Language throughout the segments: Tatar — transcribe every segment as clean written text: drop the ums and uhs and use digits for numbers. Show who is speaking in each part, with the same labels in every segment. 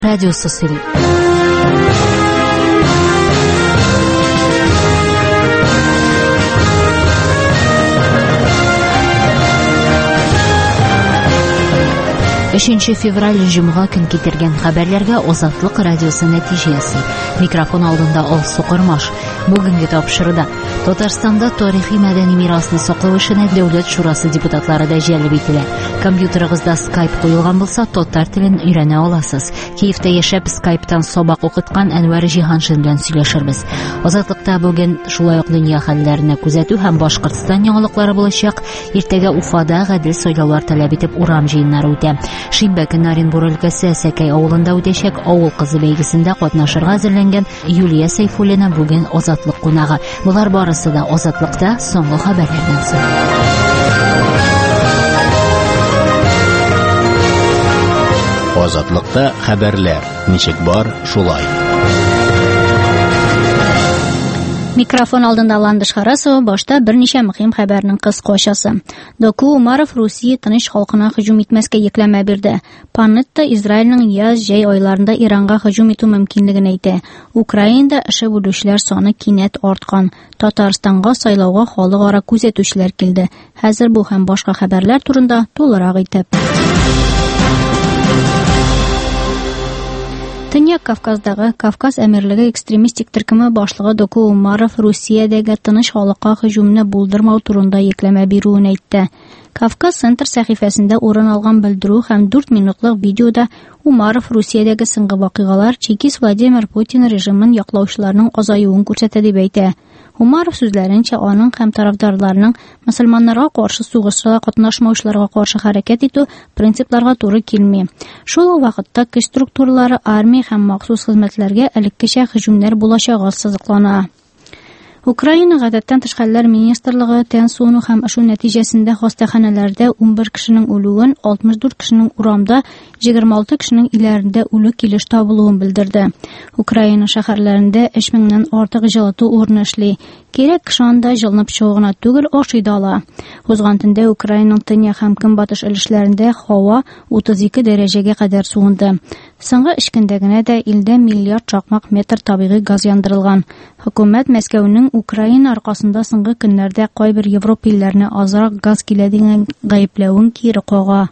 Speaker 1: Радио Сосили. Өченче февраль җомга көн китергән хәбәрләргә Азатлык радиосы нәтиҗәсе. Микрофон алдында Алсу Кырмаш. Бүгенге тапшыруда Татарстанда тарихи мәдәни мирасны саклау эшенә Дәүләт шурасы депутатлары да җәлеп ителә. Компьютерыгызда Skype куелган булса, татар телен өйрәнә аласыз. Киевтә яшәп Skype'тан сабак укыткан Әнвәр Җиһаншин белән сөйләшербез. Азатлыкта бүген шулай ук дөнья хәлләренә күзәтү һәм Башкортстан яңалыклары булачак. Иртәгә Уфада гадел сайлаулар таләп итеп урам җыеннары үтә. Шимбә көнне Оренбур өлкәсе Сәкәй авылында үтәчәк авыл кызы бәйгесендә катнашырга әзерләнгән Юлия Сәйфуллина бүген Азатлык кунагы. Булар барысы да Азатлыкта соңгы хәбәрләрдән соң.
Speaker 2: Азатлыкта хәбәрләр. Ничек бар, шулай.
Speaker 3: Микрофон алдында Ландыш Харасова, башта берничә мөһим хәбәрнең кыскачасы. Доку Умаров Русия тыныч халкына һөҗүм итмәскә йөкләмә бирде. Панетта Израильнең яз-җәй айларында Иранга һөҗүм итү мөмкинлеген әйтә. Украинада эше бүлүчләр саны кинәт арткан. Татарстанга сайлауга халыкара күзәтүчеләр килде. Хәзер бу һәм башка хәбәрләр турында тулырак итеп. Төньяк Кавказдагы Кавказ әмирлеге экстремистик төркеме башлыгы Доку Умаров Русиядәге тыныч халыкка һөҗүмне булдырмау турында йөкләмә бирүен әйтте. Кавказ Центр сәхифәсендә урын алган белдерү һәм 4 минутлык видеода Умаров Русиядәге соңгы вакыйгалар чекист Владимир Путин режимын яклаучыларның азаюын күрсәтә дип әйтә. Умаров сүзләренчә, аның һәм тарафдарларының мөселманнарга каршы сугышта катнашмаучыларга каршы хәрәкәт итү принципларга туры килми. Шул ук вакытта көч структуралары, армия һәм махсус хезмәтләргә элеккечә һөҗүмнәр булачагы сызыклана. Украина гадәттән тыш хәлләр министрлыгы тән суыну һәм ашу нәтиҗәсендә хастаханәләрдә 11 кешенең үлүен, 64 кешенең урамда, 26 кешенең иләрендә үлү килеш табылуын белдерде. Украина шәһәрләрендә 3000нән артык җылыту урыны эшли. Кирәк кеше анда җылынып чыгуына түгел, ашый да ала. Узган төндә Украинаның төньяк һәм көнбатыш өлешләрендә һава 32 дәрәҗәгә кадәр суынды. Соңгы 3 көндә генә дә илдә миллиард чакмак метр табигый газ яндырылган. Хөкүмәт Мәскәүнең Украина аркасында соңгы көннәрдә кайбер Европа илләренә азрак газ килә дигән гаепләвен кире кага.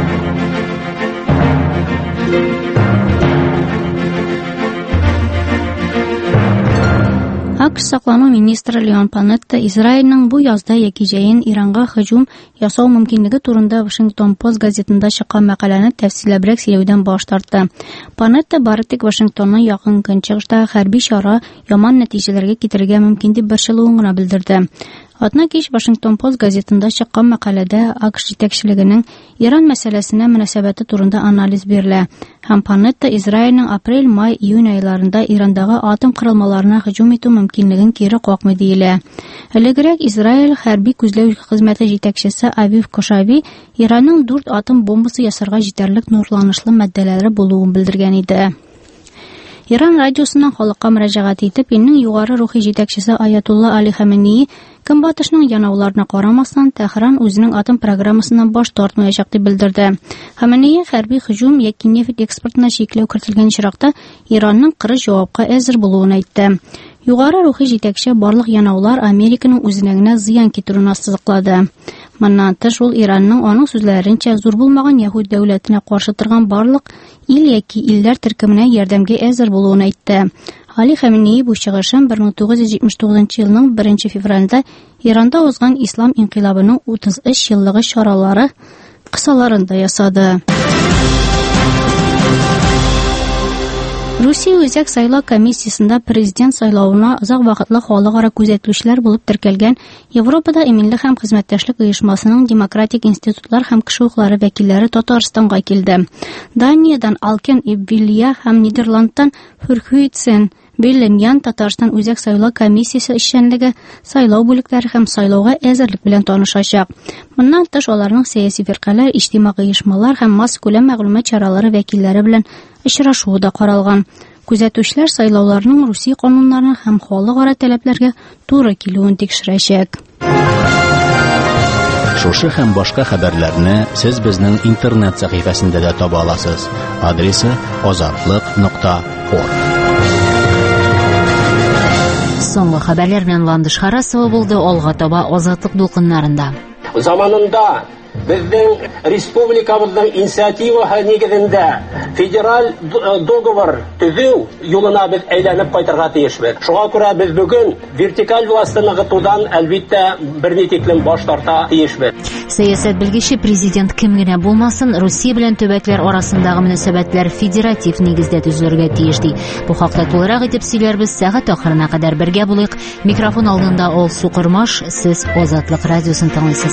Speaker 3: АКШ саклану министры Леон Панетта Израильнең бу язда яки җәен Иранга һөҗүм ясау мөмкинлеге турында Вашингтон Пост газетында чыккан мәкаләне тәфсилләбрәк сөйләүдән баш тартты. Панетта бары тик Вашингтонның якын көнчыгышта хәрби чара яман нәтиҗәләргә китерергә мөмкин дип борчылуын гына белдерде. Атна кич Вашингтон Пост газетында чыккан мәкаләдә АКШ җитәкчелегенең Иран мәсьәләсенә мөнәсәбәте турында анализ бирелә. Һәм Панетта Израильнең апрель, май, июнь айларында Ирандагы атом корылмаларына һөҗүм итү мөмкинлеген кире какмый диелә. Элегрәк Израиль хәрби күзләү хезмәте җитәкчесе Авив Кошави Иранның 4 атом бомбасы ясарга җитәрлек нурланышлы матдәләре булуын белдергән иде. Иран радиосының халыкка мөрәҗәгать итеп, илнең югары рухи җитәкчесе Аятулла Али Хаменеи көнбатышның янауларына карамастан Тәһран үзенең атом программасыннан баш тартмаячак дип белдерде. Хаменеи хәрби һөҗүм яки нефть экспортына чикләү кертелгән чиракта Иранның кырыс җавапка әзер булуын әйтте. Югары рухи җитәкче барлык янаулар Американың үзенә генә зыян китерүен ассызыклады. Моннан тыш ул Иранның аның сүзләренчә зур булмаган Яһүд дәүләтенә каршы торган барлык ил яки илләр төркеменә ярдәмгә әзер булуын әйтте. Али Хаменеи бу чыгышын 1979 елның 1 февралендә Иранда узган ислам инкыйлабының 33 еллыгы чаралары кысаларында ясады. Русия үзәк сайлау комиссиясында президент сайлауына озак вакытлы халыкара күзәтүчеләр булып теркәлгән Европада иминлек һәм хезмәттәшлек оешмасының демократик институтлар һәм кеше хукуклары вәкилләре Татарстанга килде. Даниядән Алкен Ибвилья һәм Нидерландтан Фурхуйтсен Белленян Татарстан үзәк сайлау комиссиясе эшчәнлеге, сайлау бүлекләре һәм сайлауга әзерлек белән танышачак. Моннан тыш аларның сәяси фиркалар, иҗтимагый оешмалар һәм масс күләм мәгълүмат чаралары вәкилләре белән очрашуы да каралган. Күзәтүчеләр сайлауларның Русия кануннарына һәм халыкара таләпләргә туры килүен тикшерәчәк.
Speaker 2: Шушы һәм башка хәбәрләрне сез безнең интернет сәхифәсендә дә таба аласыз. Адресы ozatliq.org.
Speaker 1: Соңгы хәбәрләр белән Ландыш Харасова булды. Алга таба Азатлык дулкыннарында.
Speaker 4: Заманында безнең республикабызның инициативаһы нигезендә федераль договор төзү юлына без әйләнеп кайтырга тиешбез. Шуңа күрә без бүген вертикаль властьны ныгытудан әлбиттә берни тиклем баш тарта тиешбез.
Speaker 1: Сәясәт белгече президент кем генә булмасын, Русия белән төбәкләр арасындагы мөнәсәбәтләр федератив нигездә төзелергә тиеш ди. Бу хакта тулырак итеп сөйләрбез. Сәгать ахырына кадәр бергә булыйк. Микрофон алдында Ол Сукырмаш, сез Азатлык радиосын тыңлыйсыз.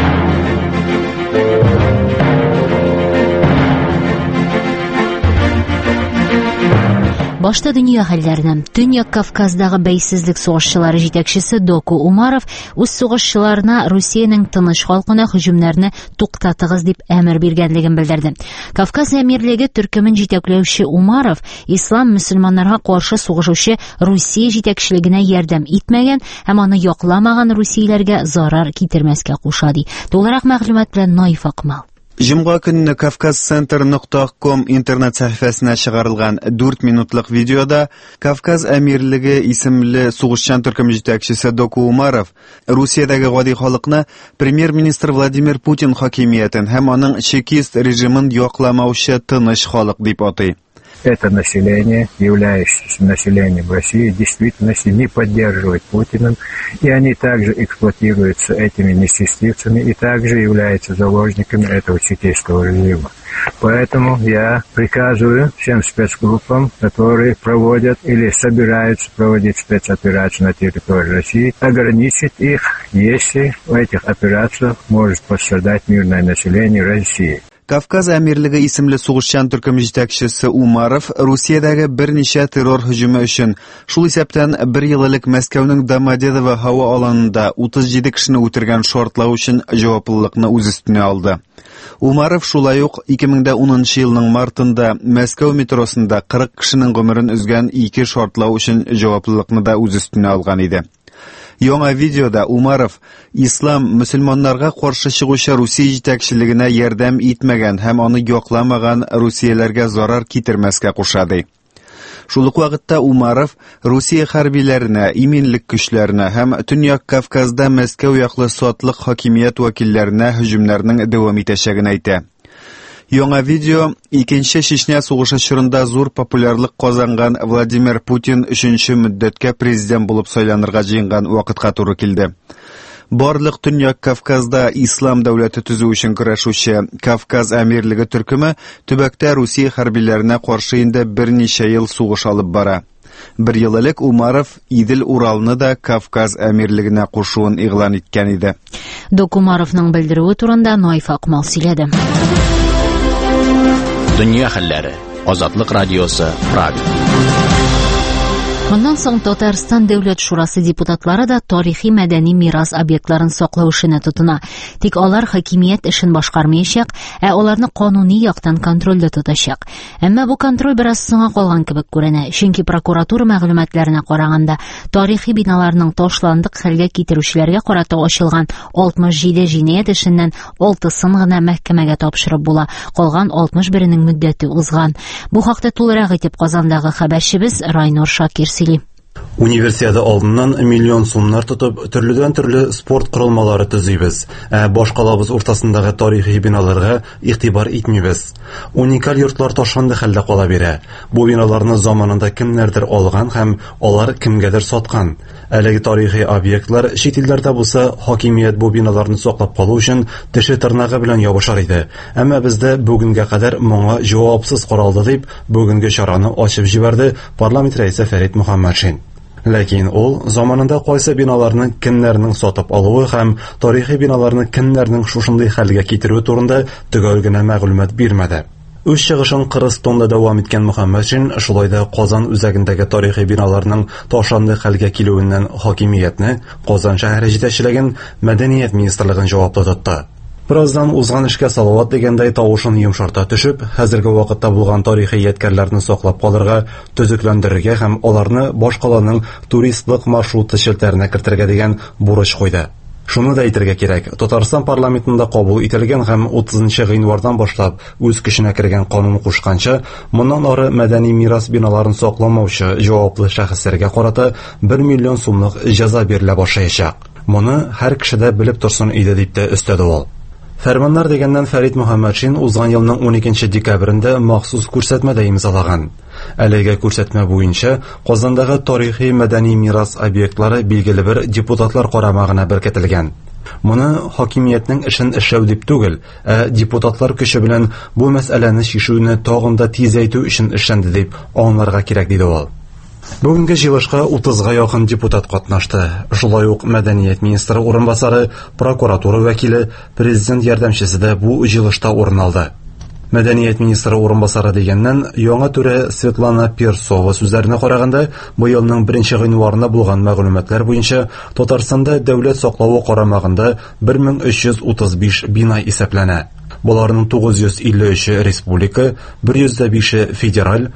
Speaker 1: Башта дөнья хәлләренә. Төньяк Кавказдагы бәйсезлек сугышчылары җитәкчесе Доку Умаров үз сугышчыларына Русиянең тыныч халкына һөҗүмнәрне туктатыгыз дип әмер биргәнлеген белдерде. Кавказ әмирлеге төркемен җитәкләүче Умаров ислам мөселманнарга каршы сугышучы Русия җитәкчелегенә ярдәм итмәгән һәм аны якламаган русияләргә зарар китермәскә куша ди. Толырак мәгълүмат белән Наиф Акмал.
Speaker 5: Җомга көнне kavkazcenter.com интернет сәхифәсенә чыгарылган 4 минутлык видеода Кавказ әмирлеге исемле сугышчан төркем җитәкчесе Доку Умаров Русиядәге гади халыкны премьер-министр Владимир Путин хакимиятен һәм аның чекист режимын якламаучы тыныч халык дип атый.
Speaker 6: Это население, являющееся населением России, в действительности не поддерживает Путина, и они также эксплуатируются этими нечестивцами и также являются заложниками этого чекистского режима. Поэтому я приказываю всем спецгруппам, которые проводят или собираются проводить спецоперацию на территории России, ограничить их, если в этих операциях может пострадать мирное население России.
Speaker 5: Кавказ әмирлеге исемле сугышчан төркем җитәкчесе Умаров Русиядәге берничә террор һөҗүме өчен шул исәптән 1 ел элек Мәскәүнең Домодедово һава аланында 37 кешене үтергән шартлау өчен җаваплылыкны үз өстенә алды. Умаров шулай ук 2010 елның мартында Мәскәү метросында 40 кешенең гомерен үзгән 2 шартлау өчен җаваплылыкны да үз өстенә алган иде. Яңа видеода Умаров ислам мөселманнарга каршы чыгучы Русия җитәкчелегенә ярдәм итмәгән һәм аны якламаган русияләргә зарар китермәскә куша ди. Шул ук вакытта Умаров Русия хәрбиләренә, иминлек көчләренә һәм Төньяк Кавказда Мәскәү яклы сотлык хакимият вәкилләренә һөҗүмнәрнең дәвам итәчәген әйтә. Яңа видео икенче Чечня сугышы чорында зур популярлык казанган Владимир Путин 3нче мөддәткә президент булып сайланырга җыенган вакытка туры килде. Барлык Төньяк Кавказда ислам дәүләте төзү өчен көрәшүче Кавказ әмирлеге төркеме төбәктә Русия хәрбиләренә каршы инде берничә ел сугыш алып бара. 1 ел элек Умаров Идел Уралны да Кавказ әмирлегенә кушуын игълан иткән иде.
Speaker 1: Докумаровның белдерүе турында Наиф Акмал сөйләде.
Speaker 2: Дөнья хәлләре. Азатлык радиосы Правда.
Speaker 1: Моннан соң Татарстан Дәүләт Шурасы депутатлары да тарихи мәдәни мирас объектларын саклау эшенә тотына. Тик алар хакимият эшен башкармаячак, аларны кануни яктан контрольдә тотачак. Әмма бу контроль бераз соңга калган кебек күренә, чөнки прокуратура мәгълүматларына караганда, тарихи биналарның ташландык хәлгә китерүчеләргә карата ачылган 67 җинаять эшеннән 6-сын гына мәхкәмәгә тапшырып була, калган 61-нең мөддәте узган. Бу хакта тулырак итеп Казандагы хәбәрчебез Райнур Шакир сөйли.
Speaker 7: Универсиада алдыннан миллион сумнар тотып, төрледән-төрле спорт корылмалары төзибез. Башкалабыз уртасындагы тарихи биналарга игътибар итмибез. Уникаль йортлар ташланды хәлдә кала бирә. Бу биналарны заманында кемнәрдер алган һәм алар кемгәдер саткан. Әлеге тарихи объектлар чит илләрдә булса, хакимият бу биналарны саклап калу өчен теше тырнагы белән ябышар иде. Әмма бездә бүгенгә кадәр моңа җавапсыз каралды дип, бүгенге чараны ачып җибәрде парламент рәисе Фәрит Мөхәммәтшин. Ләкин ул заманында кайсы биналарны кемнәрнең сатып алуы һәм тарихи биналарны кемнәрнең шушындый хәлгә китерүе турында төгәл генә мәгълүмат бирмәде. Үз чыгышын Кыргызстанда дәвам иткән Мөхәммәтшин шулай да Казан үзәгендәге тарихи биналарның ташланды хәлгә килүеннән хакимиятне, Казан шәһәре җитәкчелеген, Мәдәният министрлыгын җаваплы тотты. Birazdan узган эшкә салават дигәндәй тавышын йомшарта төшеп, хәзерге вакытта булган тарихи ядкәрләрне саклап калырга, төзекләндерергә һәм аларны башкаланың туристлык маршруты челтәренә кертергә дигән бурыч куйды. Шуны да әйтергә кирәк, Татарстан парламентында кабул ителгән һәм 30 гыйнвардан башлап үз көченә кергән канун кушканча, моннан ары мәдәни мирас биналарын сакламаучы җаваплы шәхесләргә карата 1 миллион сумлык җәза бирелә башлаячак. Моны һәр кеше дә белеп торсын иде дип тә өстәде ул. Фәрманнар дигәннән Фәрит Мөхәммәтшин узган елның 12 декабрендә махсус күрсәтмәдә имзалаган. Әлеге күрсәтмә буенча Казандагы тарихи мәдәни мирас объектлары билгеле бер депутатлар карамагына беркетелгән. Моны хакимиятнең эшен эшләү дип түгел, депутатлар көче белән бу мәсьәләне чишүне тагын да тизәйтү өчен эшләнде дип аңларга кирәк диде ул. Бүгенге җыелышка 30-га якын депутат катнашты. Шулай ук мәдәният министры урынбасары, прокуратура вәкиле, президент ярдәмчесе дә бу җыелышта урын алды. Мәдәният министры урынбасары дигәннән яңа түрә Светлана Перцова сүзләренә караганда, бу елның 1 гыйнварында булган мәгълүматлар буенча Татарстанда дәүләт саклавы карамагында 1335 бина исәпләнә. Буларның 953 республика, 105 федераль,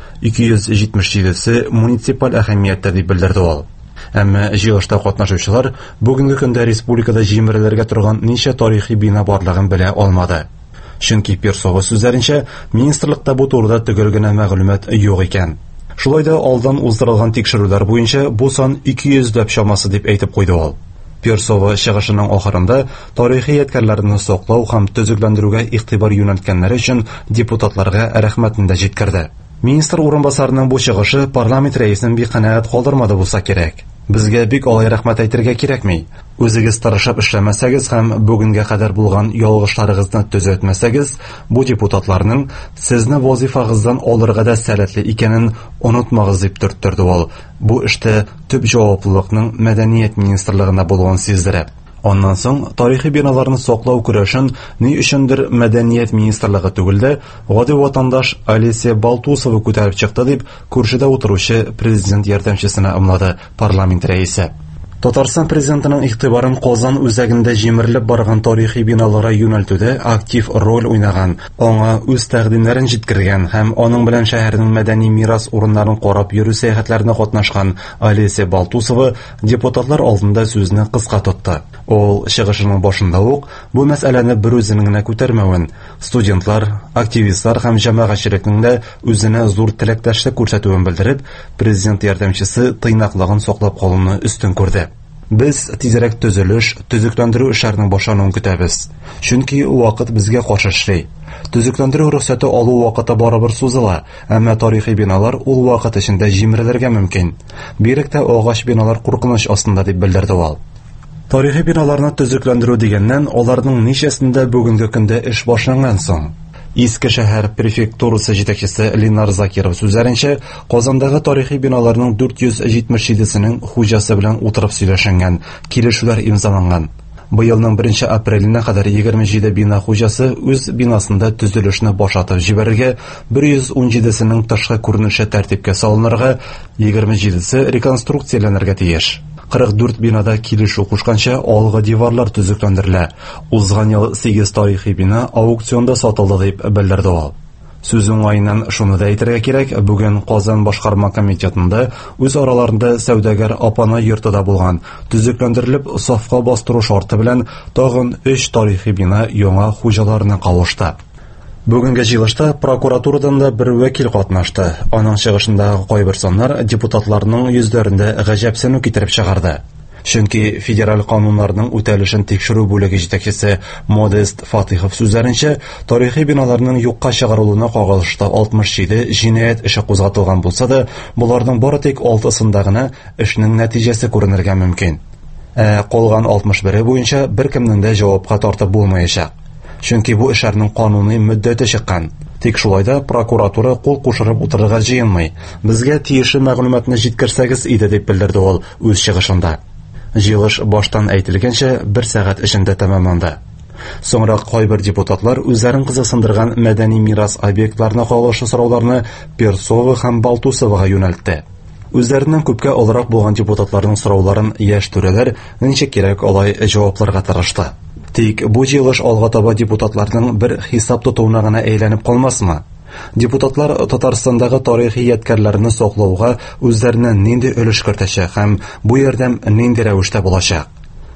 Speaker 7: 277 муниципаль әһәмияттә дип белдерде ул. Әмма җыелышта катнашучылар бүгенге көндә республикада җимерелергә торган ничә тарихи бина барлыгын белә алмады. Чөнки Перцова сүзләренчә, министрлыкта бу турыда төгәл генә мәгълүмат юк икән. Шулай да алдан уздырылган тикшерүләр буенча бу сан 200 дөп чамасы дип әйтеп куйды ул. Перцова чыгышының ахырында тарихи ядкарларны саклау һәм төзекләндерүгә игътибар юнәлткәннәре өчен депутатларга рәхмәтен дә җиткерде. Министр урынбасарының бу чыгышы парламент рәисен бик канәгать калдырмады булса кирәк. Безгә бик алай рәхмәт әйтергә кирәкми. Үзегез тырышып эшләмәсәгез һәм бүгенгә кадәр булган ялгышларыгызны төзәтмәсәгез, бу депутатларның сезне вазифагыздан алырга да сәләтле икәнен онытмагыз дип төрттөрде ул. Бу эштә төп җаваплылыкның мәдәният министрлыгында булуын сиздерә. Оннан соң тарихи биналарны саклау көрәшен ни өчендер мәдәният министрлыгы түгел дә гади ватандаш Алисия Балтусова күтәреп чыкты дип күршедә утыручы президент ярдәмчесенә ымлады парламент рәисе. Татарстан президентының игътибарын Казан үзәгендә җимерелеп барган тарихи биналарга юнәлтүдә актив роль уйнаган, аңа үз тәкъдимнәрен җиткергән һәм аның белән шәһәрнең мәдәни мирас урыннарын карап йөрү сәяхәтләренә катнашкан Алисия Балтусова депутатлар алдында сүзне кыска тотты. Ул чыгышының башында ук бу мәсьәләне бер үзенең генә күтәрмәвен, студентлар, активистлар һәм җәмәгатьчелекнең дә үзенә зур теләктәшлек күрсәтүен белдереп, президент ярдәмчесе тыйнаклыгын саклап калуны өстен күрде. Без тизрәк төзелеш, төзекләндерү эшләренең башлануын көтәбез. Чөнки вакыт безгә каршы эшли. Төзекләндерү рөхсәте алу вакыты барыбер сузыла, әмма тарихи биналар ул вакыт эчендә җимерелергә мөмкин. Биректә агач биналар куркыныч астында дип белдерде ул. Тарихи биналарны төзекләндерү дигәннән аларның ничәсендә бүгенге көндә эш башланган соң? Иске шәһәр префектурасы җитәкчесе Ленар Закиров сүзләренчә, Казандагы тарихи биналарның 477сенең хуҗасы белән утырып сөйләшенгән, килешүләр имзаланган. Быелның 1 апреленә кадәр 27 бина хуҗасы үз бинасында төзелешне башлатып җибәрергә, 117сенең тышкы күренеше тәртипкә салынырга, 27се реконструкцияләнергә тиеш. 44 бинада килешү кушканча алгы диварлар төзекләндерелә. Узган ел 8 тарихи бина аукционда сатылды дип белдерде ул. Сүз уңайыннан шуны да әйтергә кирәк, бүген Казан башкарма комитетында үз араларында сәүдәгәр апана йортыда булган, төзекләндерелеп сафка бастыру шарты белән тагын 3 тарихи бина яңа хуҗаларына кавышты. Бүгенге җыелышта прокуратурадан да бер вәкил катнашты. Аның чыгышындагы кайбер саннар депутатларның йөзләрендә гаҗәпсенү китереп чыгарды. Чөнки федераль кануннарның үтәлешен тикшерү бүлеге җитәкчесе Модест Фатихов сүзләренчә, тарихи биналарның юкка чыгарылуына кагылышлы 67 җинаять эше кузгатылган булса да, буларның бары тик 6сында гына эшнең нәтиҗәсе күренергә мөмкин. Калган 61 буенча беркемнең дә җавапка тартып булмаячак. Чөнки бу эшләрнең кануни мөддәте чыккан. Тик шулай да прокуратура кул кушырып утырырга җыенмый. Безгә тиешле мәгълүматны җиткерсәгез иде дип белдерде ул үз чыгышында. Җыелыш баштан әйтелгәнчә 1 сәгать эчендә тәмамланды. Соңрак кайбер депутатлар үзләрен кызыксындырган мәдәни мирас объектларына кагылышлы сорауларны Перцова һәм Балтусовага юнәлтте. Үзләреннән күпкә алырак булган депутатларның сорауларын яшь түрәләр ничек кирәк алай җавапларга тырышты. Тик бу җыелыш алга таба депутатларның бер хисап тотуына гына әйләнеп калмасмы? Депутатлар Татарстандагы тарихи ядкарларны саклауга үзләреннән нинди өлеш кертәчәк һәм бу ярдәм нинди рәвештә булачак?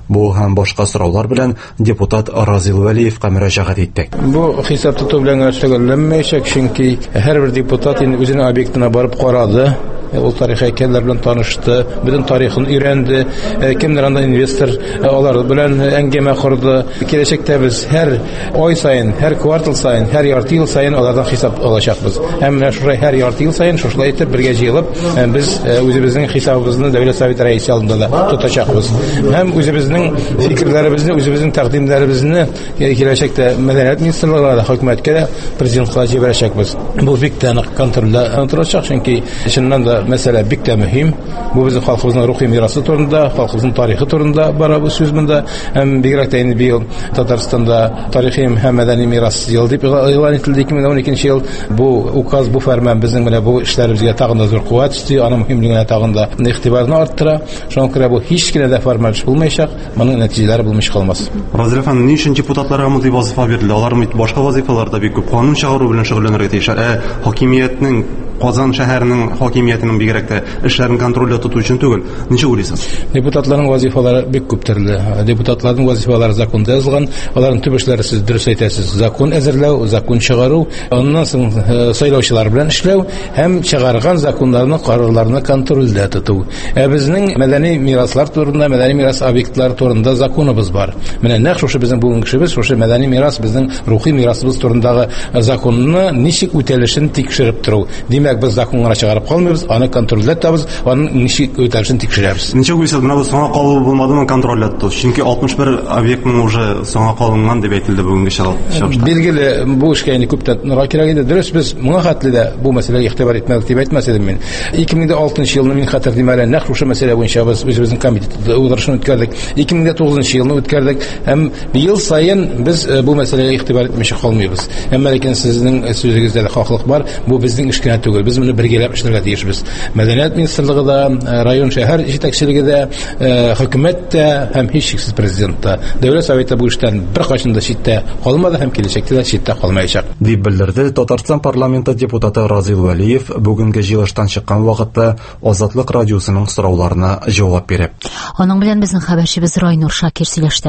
Speaker 7: Бу һәм башка сораулар белән депутат Разил Вәлиевкә мөрәҗәгать иттек.
Speaker 8: Бу хисап тоту белән шөгыльләнмәячәк, чөнки һәрбер депутат инде үзенең объектына барып карады. Ул тарихи әкиятler белән танышты, бөтен тарихын өйрәнде, кемдер анда инвестор алар белән әңгәмә корды. Киләчәктә без һәр ай сайын, һәр квартал сайын, һәр ярты ел сайын алардан хисап алачакбыз. Һәм шулай һәр ярты ел сайын шулай итеп бергә җыелып, без үзебезнең хисабыбызны Дәүләт Советы рәисе алдында да тотачакбыз. Һәм үзебезнең фикерләребезне, үзебезнең тәкъдимнәребезне киләчәктә мәдәният министрлыгына, хөкүмәткә дә президентка җибәрәчәкбез. Бу бик тә нык контрольдә торачак, чөнки чыннан да мәсьәлә бик тә мөһим. Бу безнең халкыбызның рухи мирасы турында, халкыбызның тарихы турында бара бу сүз монда. Һәм бигрәк тә инде быел Татарстанда тарихи һәм мәдәни мирас елы дип игълан ителде 2012 ел. Бу указ, бу фәрман безнең менә бу эшләребезгә тагын да зур куәт өсти, аның мөһимлегенә тагын да игътибарны арттыра. Шуңа күрә бу һич кенә дә формаль булмаячак, моның нәтиҗәләре булмый калмас.
Speaker 7: Разил әфәнде, ни өчен депутатларга мондый вазифа бирелде? Алар башка вазифаларда бик күп канун чыгару белән шөгыльләнергә тиеш. Хакимиятнең Казан шәһәренең хакимиятенең бигрәк тә эшләрен контрольдә тоту өчен түгел. Ничә уйлыйсыз?
Speaker 8: Депутатларның вазифалары бик күп төрле. Депутатларның вазифалары законда язылган. Аларның төп эшләре, сез дөрес әйтәсез, закон әзерләү, закон чыгару, аннан соң сайлаучылар белән эшләү һәм чыгарган законнарны, карарларны контрольдә тоту. Безнең мәдәни мираслар турында, мәдәни мирас объектлары турында законыбыз бар. Менә нәкъ шушы безнең бүгенге эшебез, шушы мәдәни мирас, безнең рухи мирасыбыз турындагы законны ничек үтәлешен тикшереп тору. Димәк, без законга чыгарып калмыйбыз, аны контрольдә табыз, аның ничек үтәлешен тикшерәбез.
Speaker 7: Ничек уйлыйсыз, менә бу соңга калу булмадымы контрольдә тоту? Чөнки 61 объектның уже соңга калынган дип әйтелде бүгенге чыгышта.
Speaker 8: Билгеле, бу эшкә инде күптән нора кирәк иде. Дөрес, без моңа хәтле дә бу мәсьәләгә игътибар итмәдек дип әйтмәс идем мин. 2006 елны мин хәтерлим әле, нәкъ шушы мәсьәлә буенча без үзебезнең комитетта утырышны үткәрдек. 2009 елны үткәрдек һәм ел сайын без бу мәсьәләгә игътибар итмичә калмыйбыз. Әмма ләкин сезнең сүзегездә дә хаклык бар. Бу безнең эш кенә түгел. Без моны бергәләп эшләргә тиешбез. Мәдәният министрлыгы да, район шәһәр җитәкчелеге дә, хөкүмәт тә һәм һичшиксез президент та. Дәүләт Советы бу эштән беркайчан да читтә калмады һәм киләчәктә дә читтә калмаячак.
Speaker 7: Дип белдерде Татарстан парламенты депутаты Разил Вәлиев бүгенге җыелыштан чыккан вакытта Азатлык радиосының сорауларына җавап биреп.
Speaker 1: Аның белән безнең хәбәрчебез Райнур Шакир сөйләште.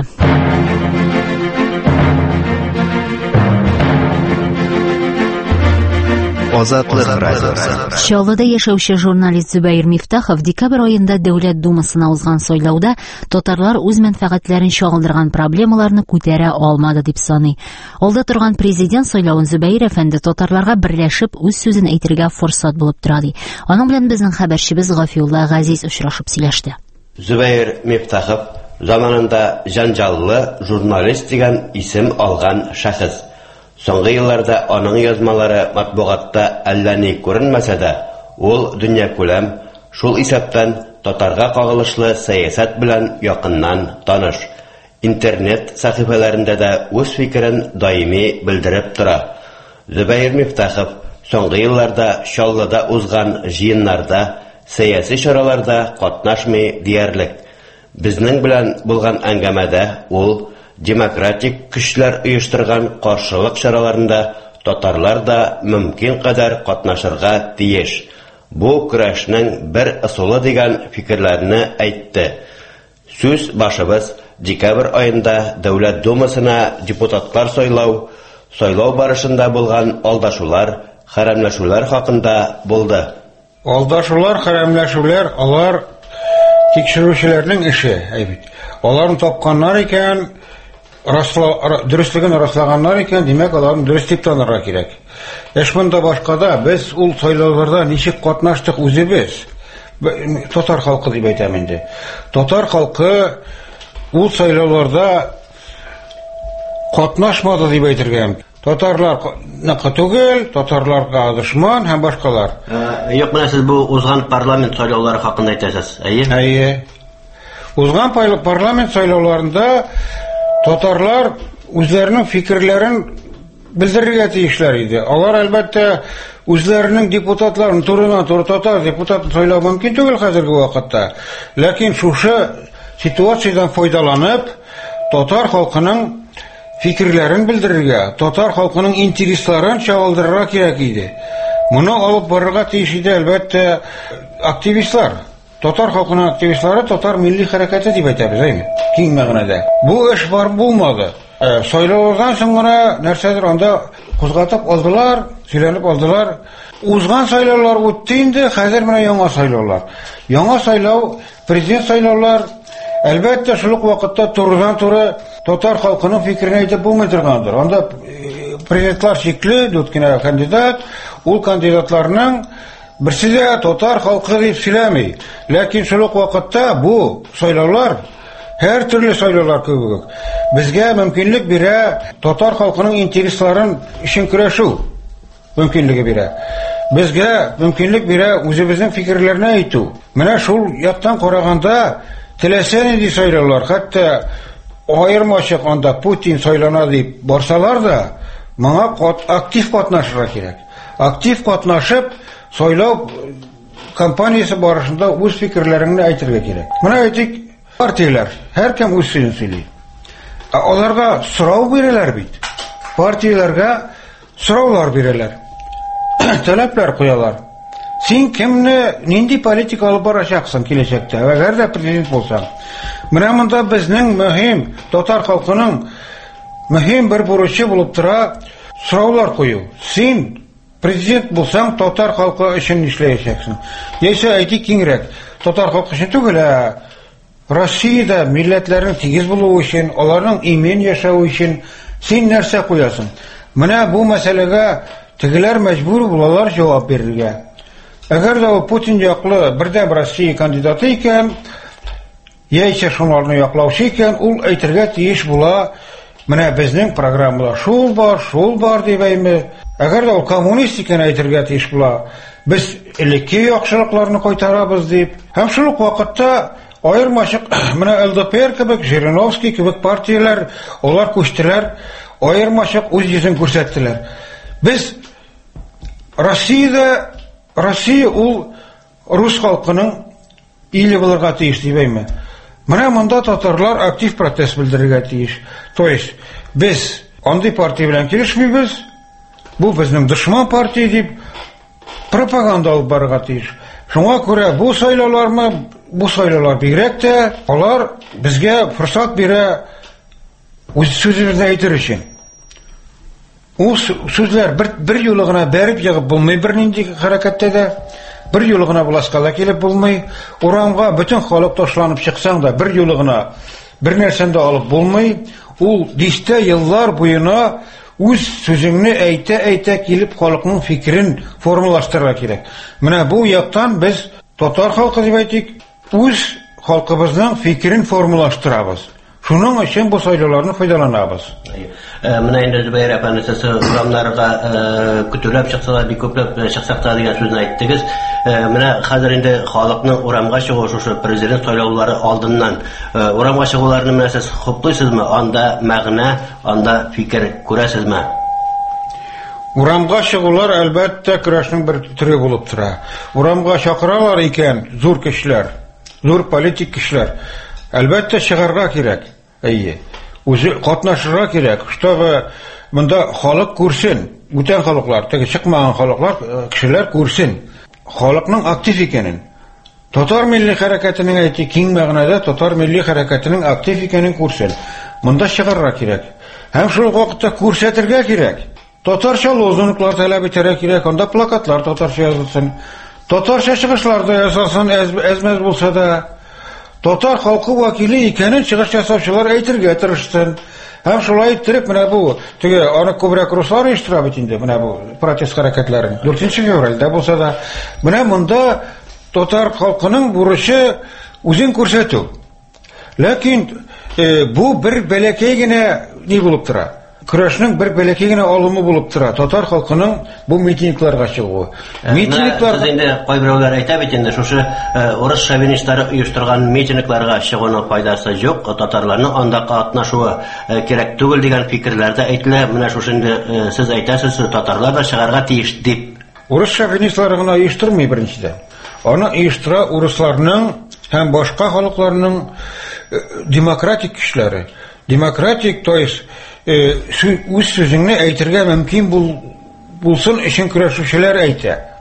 Speaker 5: Азатлык радиосы.
Speaker 1: Чаллыда яшәүче журналист Зөбәер Мифтахов декабрь аенда Дәүләт Думасына узган сайлауда татарлар үз мәнфәгатьләрен чагылдырган проблемаларны күтәрә алмады дип саный. Алда торган президент сайлавын Зөбәер әфәнде татарларга берләшеп үз сүзен әйтергә форсат булып тора ди. Аның белән безнең хәбәрчебез Гафиулла Газиз очрашып сөйләште.
Speaker 9: Зөбәер Мифтахов заманында жанжаллы журналист дигән исем алган шәхес. Соңгы елларда аның язмалары матбугатта әллә ни күренмәсә дә, ул дөнья күләм, шул исәптән татарга кагылышлы сәясәт белән якыннан таныш. Интернет сәхифәләрендә дә үз фикерен даими белдереп тора. Зөбәер Мифтахов соңгы елларда Чаллыда узган җыеннарда, сәяси чараларда катнашмый диярлек. Безнең белән булган әңгәмәдә ул демократик көчләр оештырган каршылык чараларында татарлар да мөмкин кадәр катнашырга тиеш. Бу көрәшнең бер ысулы дигән фикерләрне әйтте. Сүз башыбыз декабрь аенда Дәүләт Думасына депутатлар сайлау барышында булган алдашулар, хәрәмләшүләр хакында булды.
Speaker 10: Алдашулар, хәрәмләшүләр, алар тикшерүчеләрнең эше, әйбит. Аларны тапканнар икән, дөрестлеген раслаганнар икән, димәк аларны дөрес дип танырга кирәк. Монда башкада без ул сайлауларда ничек катнаштык үзебез? Татар халкы дип әйтәм инде. Татар халкы ул сайлауларда катнашмады дип әйтергә. Татарлар нәкъ түгел, татарларга дошман һәм башкалар.
Speaker 9: Юк, менә сез бу узган парламент сайлаулары хакында әйтәсез,
Speaker 10: әйе? Узган парламент сайлауларында татарлар үзләренең фикерләрен белдерергә тиешләр иде. Алар әлбәттә үзләренең депутатларын турыдан-туры татар депутатын сайлау мөмкин түгел хәзерге вакытта. Ләкин шушы ситуациядән файдаланып, татар халкының фикерләрен белдерергә, татар халкының интересларын чагылдырырга кирәк иде. Моны алып барырга тиеш иде әлбәттә активистлар. татар халкының активистлары татар милли хәрәкәте дип әйтәбез, әйме? Киң мәгънәдә. Бу эш бар булмады. Сайлаудан соң гына нәрсәдер анда кузгатып алдылар, сөйләнеп алдылар. Узган сайлаулар үтте инде, хәзер менә яңа сайлаулар. Яңа сайлау, президент сайлаулар, әлбәттә шул ук вакытта турыдан-туры татар халкының фикерен әйтеп булмый торгандыр. Анда президентлар шикле, 4 кенә кандидат, ул кандидатларның берсе дә татар халкы дип сөйләми. Ләкин шул ук вакытта бу сайлаулар һәр төрле сайлаулар кебек безгә мөмкинлек бирә татар халкының интересларын өчен көрәшү мөмкинлеге бирә. Безгә мөмкинлек бирә үзебезнең фикерләрне әйтү. Менә шул яктан караганда теләсә нинди сайлаулар, хәтта аермачык анда Путин сайлана дип барсалар да, моңа актив катнашырга кирәк. Актив катнашып, сайлау кампаниясе барышында үз фикерләреңне әйтергә кирәк. Менә әйтик, партиялар һәркем үз сүзен сөйли. Аларга сорау бирәләр бит. Партияларга сораулар бирәләр. Таләпләр куялар. Син кемне, нинди политика алып барачаксың киләчәктә? Әгәр дә президент булсаң. Менә монда безнең мөһим татар халкының мөһим бер бурычы булып тора сораулар кую. Син президент булсаң татар халкы өчен нишләячәксең? Яисә әйтик киңрәк, татар халкы өчен түгел, Россиядә милләтләрнең тигез булуы өчен, аларның имен яшәү өчен син нәрсә куясың? Менә бу мәсьәләгә тегеләр мәҗбүр булалар җавап бирергә. Әгәр дә Путин яклы бердәм Россия кандидаты икән, яисә шуларны яклаучы икән, ул әйтергә тиеш була, менә безнең программада шул бар дип әйме. Әгәр дә ул коммунист икән әйтергә тиеш була, без элекке яхшылыкларны кайтарабыз дип. Һәм шул ук вакытта аермачык менә ЛДПР кебек, Жириновский кебек партияләр, алар күчтеләр, аермачык үз йөзен күрсәттеләр. Без Россия ул рус халкының иле булырга тиеш дип әйме. Менә монда татарлар актив протест белдерергә тиеш. То есть без андый партия белән килешмибез, бу безнең дошман партия дип пропаганда алып барырга тиеш. Шуңа күрә бу сайлаулар бигрәк тә алар безгә форсат бирә үз сүзебезне әйтер өчен. Ул сүзләр бер юлы гына бәреп ягып булмый, бер нинди хәрәкәттә дә бер юлы гына буласкала килеп булмый. Урамга бүтән халык ташланып чыксаң да бер юлы гына бер нәрсәндә алып булмый. Ул дистә еллар буена үз сүзеңне әйтә килеп халыкның фикерен формалаштырырга кирәк. Менә бу яктан без татар халкы дип әйтик, үз халкыбызның фикерен формалаштырабыз. Шуның өчен бу сайлауларны файдаланабыз.
Speaker 9: Менә инде Зөбәйр әпәнде сез урамнарга көтүләп чыксалар, бик күпләп чыксакта дигән сүзне әйттегез. Менә хәзер инде халыкның урамга чыгуы шушы президент сайлаулары алдыннан урамга чыгуларны менә сез хуплыйсызмы? Анда мәгънә, анда фикер күрәсезме?
Speaker 10: Урамга чыгулар әлбәттә көрәшнең бер төре булып тора. Урамга чакыралар икән зур кешеләр, зур политик кешеләр. Әлбәттә чыгарга кирәк. Әйе. Үзе катнашырга кирәк. Чтобы монда халык күрсен, бүтән халыклар, теге чыкмаган халыклар, кешеләр күрсен халыкның актив икәнен. Татар милли хәрәкәтенең әйтик киң мәгънәдә татар милли хәрәкәтенең актив икәнен күрсен. Монда чыгарга кирәк. Һәм шул вакытта күрсәтергә кирәк. Татарча лозунглар таләп итәргә кирәк. Анда плакатлар татарча язылсын. Татарча чыгышларда ясалсын, әзмәз булса да. Татар халкы вәкиле икәнен чыгыш ясаучылар әйтергә тырышсын. Һәм шулай иттереп менә бу теге аны күбрәк руслар оештыра бит инде менә бу протест хәрәкәтләрен 4 февральдә булса да менә монда татар халкының бурычы үзен күрсәтү. Ләкин бу бер бәләкәй генә ни булып тора. Көрәшнең бер бәләкәй генә алымы булып тора. Татар халкының бу митингларга чыгуы.
Speaker 9: Митинглар инде кайберләр әйтә бит инде шушы урыс шовинистлары оештырган митингларга чыгуның файдасы юк, татарларның анда катнашуы кирәк түгел дигән фикерләрдә әйтелә. Менә шушы инде сез әйтәсез, татарлар да чыгарга тиеш дип.
Speaker 10: Урыс шовинистлары гына оештырмый беренчедән. Аны оештыра урысларның һәм башка халыкларның демократик кешеләре. Демократик, то есть үз сүзеңне әйтергә мөмкин булсын өчен көрәшүчеләр әйтә.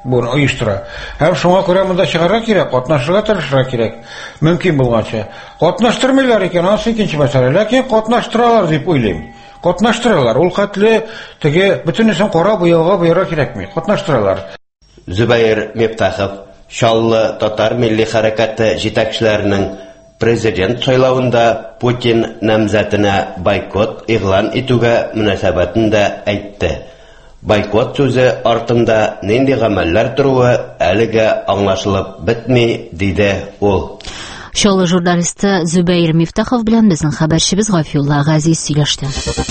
Speaker 10: буны оештыра. Һәм шуңа күрә монда чыгарга кирәк, катнашырга тырышырга кирәк. Мөмкин булганча. Катнаштырмыйлар икән, аны икенче мәсьәлә, ләкин катнаштыралар дип уйлыйм. Катнаштыралар. Ул хәтле теге бөтенесен кара буяуга буяра кирәкми. Катнаштыралар.
Speaker 9: Зөбәер Мифтахов, Шаллы татар милли хәрәкәте җитәкчеләренең президент сайлауында Путин намзәтенә бойкот игълан итүгә мөнәсәбәтендә әйтте. Бойкот сүзе артында нинди гамәлләр торуы әлегә аңлашылып бетми, диде ул.
Speaker 1: Шаллы журналисты Зөбәер Мифтахов белән безнең хәбәрчебез Гафиулла Газиз сөйләште.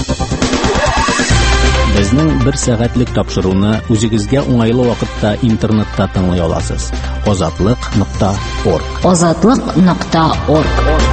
Speaker 2: Безнең 1 сәгатьлек тапшыруны үзегезгә уңайлы вакытта интернетта тыңлый аласыз. Озатлык.орг.
Speaker 1: Озатлык.орг.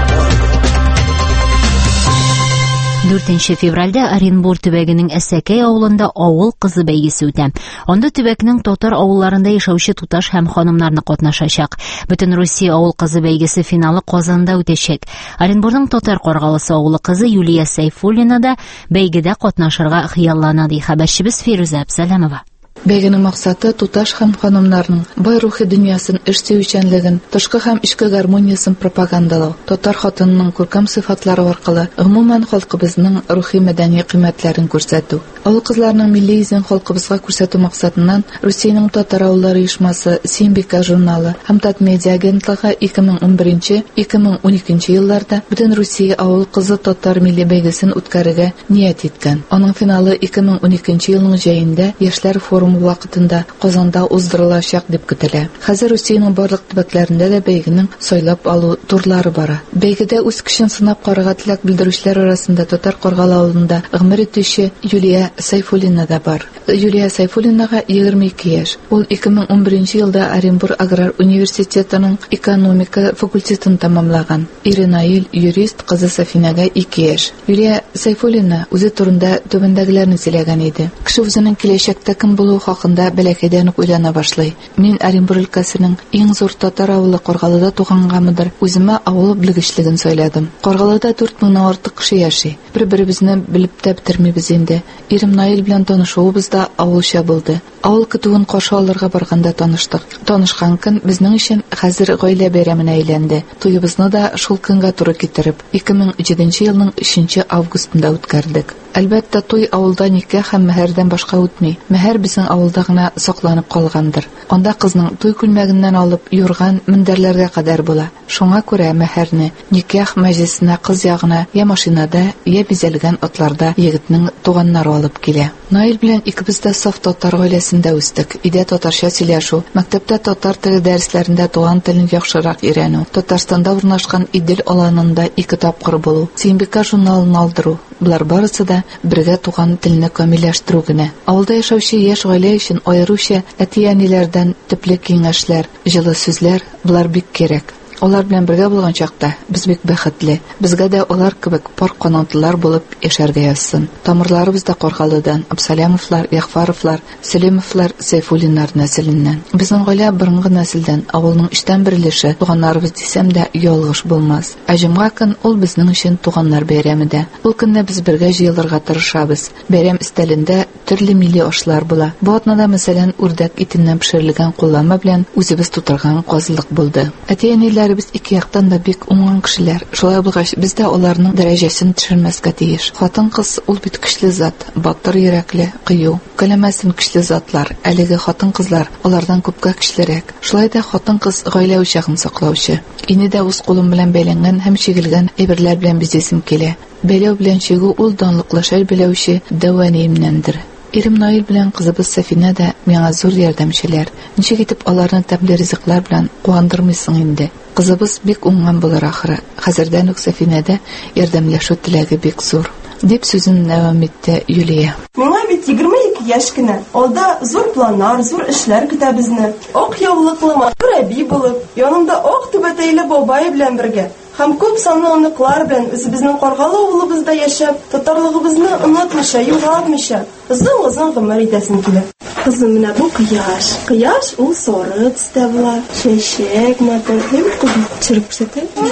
Speaker 1: 4 февральдә Оренбур төбәгенең Әсәкәй авылында авыл кызы бәйгесе үтә. Анда төбәкнең татар авылларында яшәүче туташ һәм ханымнарны катнашачак. Бөтен Русия авыл кызы бәйгесе финалы Казанда үтәчәк. Оренбурның татар каргалысы авылы кызы Юлия Сайфуллина да бәйгедә катнашырга хыяллана, ди хәбәрчебез Фируза Абсалямова.
Speaker 11: Бәйгенең максаты туташ һәм ханымнарның бай рухи дөньясын эшсөүчәнлеген, тышкы һәм ичке гармониясын пропагандалау, татар хатынының күркәм сыйфатлары аркылы гомумән халкыбызның рухи мәдәни кыйммәтләрен күрсәтү. Авыл кызларының милли йөзен халкыбызга күрсәтү максатыннан Русиянең татар авыллары оешмасы, Симбика журналы һәм Татмедиа агентлыгы 2011-2012 елларда бөтен Русия авыл кызы татар милли бәйгесен үткәрергә ният иткән. Аның финалы 2012 елның җәендә яшьләр форумы вакытында Казанда уздырылачак дип көтелә. Хәзер Русиянең барлык төбәкләрендә дә бәйгенең сайлап алу турлары бара. Бәйгедә үз көчен сынап карарга теләк белдерүчеләр арасында татар Каргалы авылында гомер итүче Юлия Сайфуллина да бар. Юлия Сайфуллинага 22 яшь. Ул 2011 елда Оренбур аграр университетының экономика факультетын тәмамлаган. Иренаил юрист, кызы Сафинага 2 яшь. Юлия Сайфуллина үзе турында түбәндәгеләрне сөйләгән иде. Кеше үзенең киләчәктә кем булу хакында бәләкәйдән үк уйлана башлый. Мин Оренбур өлкәсенең иң зур татар авылы Каргалыда тугангамыдыр. Үземә авыл белгечлеген сайладым. Каргалыда 4000-нан артык кеше яши. Бер-беребезне белеп тә бетермибез инде. Ирем Наил белән танышуыбыз да авылча булды. Авыл көтүен каршы алырга барганда таныштык. Танышкан көн безнең өчен хәзер гаилә бәйрәменә әйләнде. Туйыбызны да шул көнгә туры китереп 2007 елның 3 августында үткәрдек. Әлбәттә, туй авылда никах һәм мәһәрдән башка үтми. Мәһәр безнең авылда гына сакланып калгандыр. Анда кызның туй күлмәгеннән алып юрган мендәрләргә кадәр була. Шуңа күрә мәһәрне никах мәҗлесенә кыз ягына я машинада, я бизәлгән атларда егетнең туганнары алып килә. Наил белән икебез дә саф татар гаиләсендә үстек. Идә татарча сөйләшү, мәктәптә татар теле дәресләрендә туган телен яхшырак өйрәнү, Татарстанда урнашкан Идел аланында 2 тапкыр булу, Симбика журналын алдыру. Булар барысы да бергә туган телне камилләштерү генә. Авылда яшәүче яшь гаилә өчен аеруча әти-әниләрдән төпле киңәшләр, җылы сүзләр булар бик кирәк. Алар белән бергә булган чакта без бик бәхетле. Безгә дә алар кебек пар канатлылар булып яшәргә язсын. Тамырларыбыз да Каргалыдан, Абсалямовлар, Яхфаровлар, Селимовлар, Сайфуллиннар нәселеннән. Безнең гаилә борынгы нәселдән, авылның эштән берилеше, туганнарыбыз дисәм дә ялгыш булмас. Ә җомга көн ул безнең өчен туганнар бәйрәме дә. Ул көнне без бергә җыелырга тырышабыз. Бәйрәм өстәлендә төрле милли ашлар була. Бу атнада мәсәлән үрдәк итеннән пешерелгән куллама белән үзебез тутырган казылык булды. Әти-әниләр без ике яктан да бик уңган кешеләр. Шулай булгач, без дә аларның дәрәҗәсен төшермәскә тиеш. Хатын-кыз ул бит көчле зат, батыр йөрәкле, кыю. Көләмәсен көчле затлар. Әлеге хатын-кызлар алардан күпкә көчлерәк. Шулай да хатын-кыз гаилә учагын саклаучы. Ине дә үз кулым белән бәйләнгән һәм чигелгән әйберләр белән бизесем килә. Бәйләү белән чигү ул данлыклы шәл беләүче дәванемнәндер. Ирем Наил белән кызыбыз Сафина да миңа зур ярдәмчеләр. Ничек итеп аларны тәмле ризыклар белән куандырмыйсың инде. Кызыбыз бик уңган булыр ахыры. Хәзердән үк Сафинада ярдәмләшү теләге бик зур. Дип сүзен дәвам итте Юлия.
Speaker 12: Миңа бит 22 яшь кенә. Алда зур планнар, зур эшләр көтә безне. Ак яулыклы матур булып, янында ак түбәтәйле бабай белән бергә. Һәм күп санлы оныклар белән үзебезнең Каргалы авылыбызда яшәп, татарлыгыбызны онытмыйча, югалтмыйча, озын гомер итәсем килә. Кызым, менә бу кояш. Кояш ул сары төстә була. Чәчәк, матур, һәм күп чиркшәтә.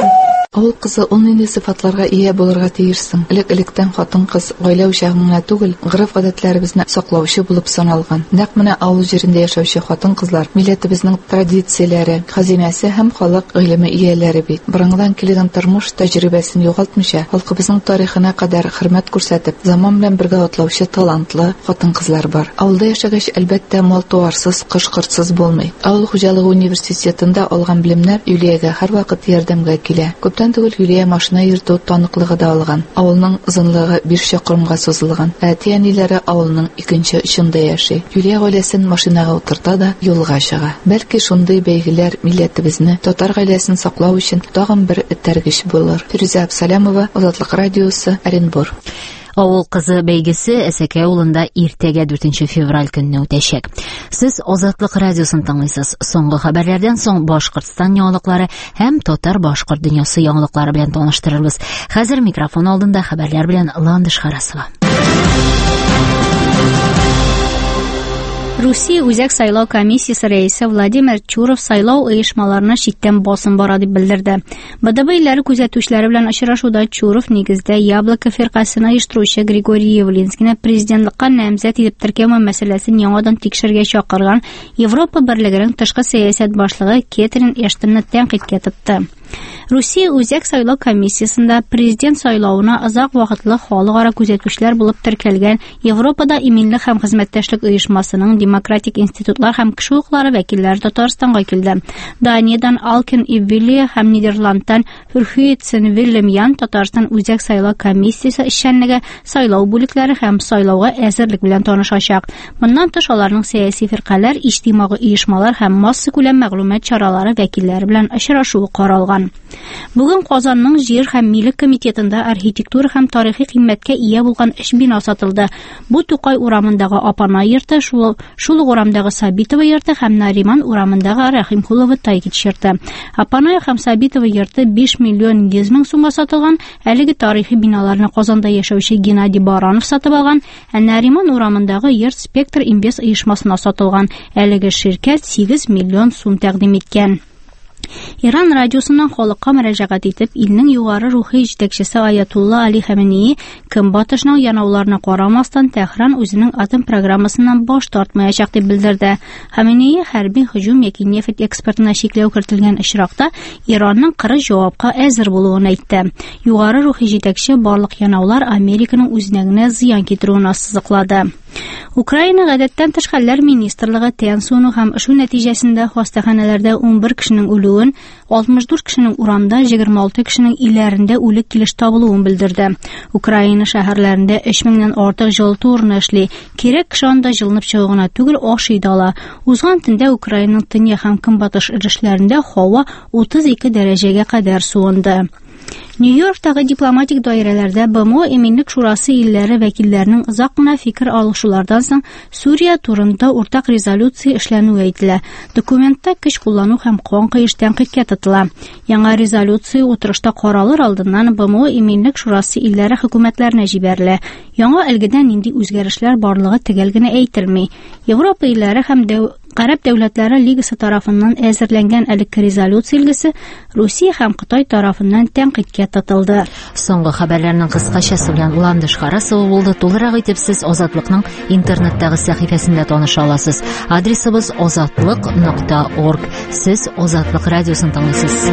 Speaker 11: Авыл кызы ул нинди сыйфатларга ия булырга тиешсең? Элек-электән хатын-кыз гаилә учагына түгел, гырыф-гадәтләребезне саклаучы булып саналган. Нәкъ менә авыл җирендә яшәүче хатын-кызлар милләтебезнең традицияләре, хазинәсе һәм халык гыйлеме ияләре бит. Борынгыдан килгән тормыш тәҗрибәсен югалтмыйча, халкыбызның тарихына кадәр хөрмәт күрсәтеп, заман белән бергә атлаучы талантлы хатын-кызлар бар. Авылда яшәгәч, әлбәттә, мал-туарсыз, кыш-кыртсыз булмый. Авыл хуҗалыгы университетында алган белемнәр Юлиягә һәрвакыт ярдәмгә килә. Күптән түгел Юлия машина йөртү таныклыгы да алган. Авылның озынлыгы 5 чакрымга сузылган. Әти-әниләре авылның икенче очында яши. Юлия гаиләсен машинага утырта да юлга чыга. Бәлки шундый бәйгеләр милләтебезне, татар гаиләсен саклау өчен тагын бер этәргеч булыр. Фирүзә Абсалямова, Азатлык радиосы, Оренбур.
Speaker 1: Авыл кызы бәйгесе Әсәкәй авылында иртәгә 4 февраль көнне үтәчәк. Сез Азатлык радиосын тыңлыйсыз. Соңгы хәбәрләрдән соң Башкортстан яңалыклары һәм татар-башкорт дөньясы яңалыклары белән таныштырырбыз. Хәзер микрофон алдында хәбәрләр белән Ландыш Харасова.
Speaker 3: Русия үзәк сайлау комиссиясе рәисе Владимир Чуров сайлау оешмаларына читтән басым бара дип белдерде. БДБ илләре күзәтүчеләре белән очрашуда Чуров нигездә Яблоко фиркасын оештыручы Григорий Явлинскийны президентлыкка намзәт итеп теркәү мәсьәләсен яңадан тикшергә чакырган Европа берлегенең тышкы сәясәт башлыгы Кэтрин Эштонны тәнкыйтькә тотты. Русия үзәк сайлау комиссиясында президент сайлауына озак вакытлы халыкара күзәтүчеләр булып теркәлгән Европада иминлек һәм хезмәттәшлек оешмасының демократик институтлар һәм кеше хукуклары вәкилләре Татарстанга килде. Даниядән Алкен Ивилия һәм Нидерландтан Фурхуитсен Вильямян Татарстан үзәк сайлау комиссиясе эшчәнлеге, сайлау бүлекләре һәм сайлауга әзерлек белән танышачак. Моннан тыш аларның сәяси фиркалар, иҗтимагый оешмалар һәм масса күләм мәгълүмат чаралары вәкилләре белән очрашуы каралган. Бүген Казанның җир һәм милек комитетында архитектура һәм тарихи кыйммәткә ия булган 3 бина сатылды. Бу Тукай урамындагы Апана йорты, шул урамдагы Сабитова йорты һәм Нариман урамындагы Рәхимхулова Тайгич йорты. Апана һәм Сабитова йорты 5 миллион 100 мең сумга сатылган. Әлеге тарихи биналарны Казанда яшәүче Геннадий Баранов сатып алган. Нариман урамындагы йорт Спектр Инвест оешмасына сатылган. Әлеге ширкәт 8 миллион сум тәкъдим иткән. Иран радиосыннан халыкка мөрәҗәгать итеп, илнең югары рухи җитәкчесе Аятулла Али Хаменеи Көнбатышның янауларына карамастан Тәһран үзенең атом программасыннан баш тартмаячак дип белдерде. Хаменеи хәрби һөҗүм яки нефть экспортына чикләү кертелгән очракта Иранның кырыс җавапка әзер булуын әйтте. Югары рухи җитәкче барлык янаулар Американың үзенә генә зыян китерүен ассызыклады. Украина гадәттән тыш хәлләр министрлыгы тәнсуну һәм шу нәтиҗәсендә хастаханәләрдә 11 кешенең үлүен, 64 кешенең урамда, 26 кешенең иләрендә үлек килеш табылуын белдерде. Украина шәһәрләрендә 3000 нән артык җылыту урыны эшли. Кирәк кеше анда җылынып чыгуына түгел, ашый да ала. Узган төндә Украинаның төньяк һәм көнбатыш өлешләрендә һава 32 дәрәҗәгә кадәр суынды. Нью-Йорктагы дипломатик даирәләрдә БМО Иминлек шурасы илләре вәкилләренең озак кына фикер алышулардан соң Сүрия турында уртак резолюция эшләнүе әйтелә. Документта көч куллану һәм кан кыйыш тәнкыйтькә тотыла. Яңа резолюция утырышта каралыр алдыннан БМО Иминлек шурасы илләре хөкүмәтләренә җибәрелә. Яңа әлгедән нинди үзгәрешләр барлыгы төгәл генә әйтелми. Европа илләре һәм Гарәп дәүләтләре лигасы тарафыннан әзерләнгән әлеге резолюция илгесе Русия һәм Кытай тарафыннан тәнкыйтькә тотылды.
Speaker 1: Соңгы хәбәрләрнең кыскачасы белән Ландыш Харасова булды. Тулырак итеп сез Азатлыкның интернеттагы сәхифәсендә таныша аласыз. Адресыбыз azatlyk.org. Сез Азатлык радиосын тыңлыйсыз.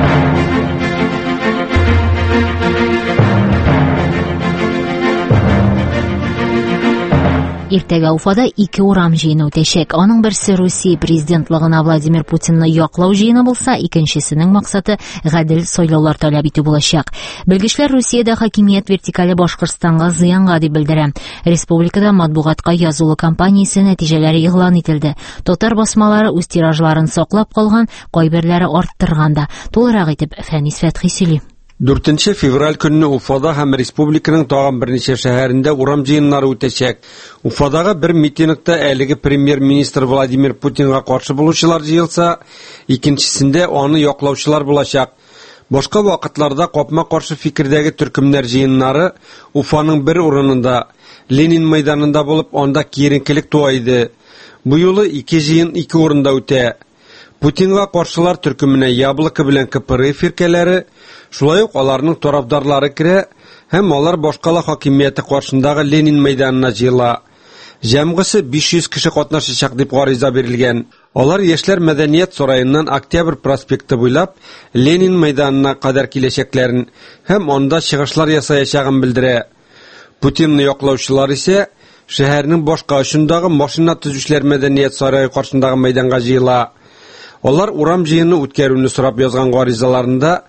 Speaker 1: Иртәгә Уфада 2 урам җыены үтәчәк. Аның берсе Русия президентлыгына Владимир Путинны яклау җыены булса, икенчесенең максаты гадел сайлаулар таләп итү булачак. Белгечләр Русиядә хакимият вертикале Башкортстанга зыянга дип белдерә. Республикада матбугатка язулы кампаниясе нәтиҗәләре игълан ителде. Татар басмалары үз тиражларын саклап калган, кайберләре арттырганда. Тулырак итеп Фәнис Фәтхи сөйли.
Speaker 13: 4 февраль көнне Уфада һәм республиканың тагын берничә шәһәрендә урам җыеннары үтәчәк. Уфадагы бер митингта әлеге премьер-министр Владимир Путинга каршы булучылар җыелса, икенчесендә аны яклаучылар булачак. Башка вакытларда капма каршы фикердәге төркемнәр җыеннары Уфаның бер урынында, Ленин мәйданында булып, анда киеренкелек туа иде. Бу юлы 2 җыен 2 урында үтә. Путинга каршылар төркеменә Яблоко белән КПРФ фиркәләре, шулай ук аларның тарафдарлары керә һәм алар башкала хакимияте каршындагы Ленин мәйданына җыела. Җәмгысе 500 кеше катнашачак дип гариза бирелгән. Алар Яшьләр мәдәният сараеннан Октябрь проспекты буйлап Ленин мәйданына кадәр киләчәкләрен һәм анда чыгышлар ясаячагын белдерә. Путинны яклаучылар исә шәһәрнең башка очындагы машина төзүчеләр мәдәният сарае каршындагы мәйданга җыела. Алар урам җыены үткәрүне сорап язган гаризаларында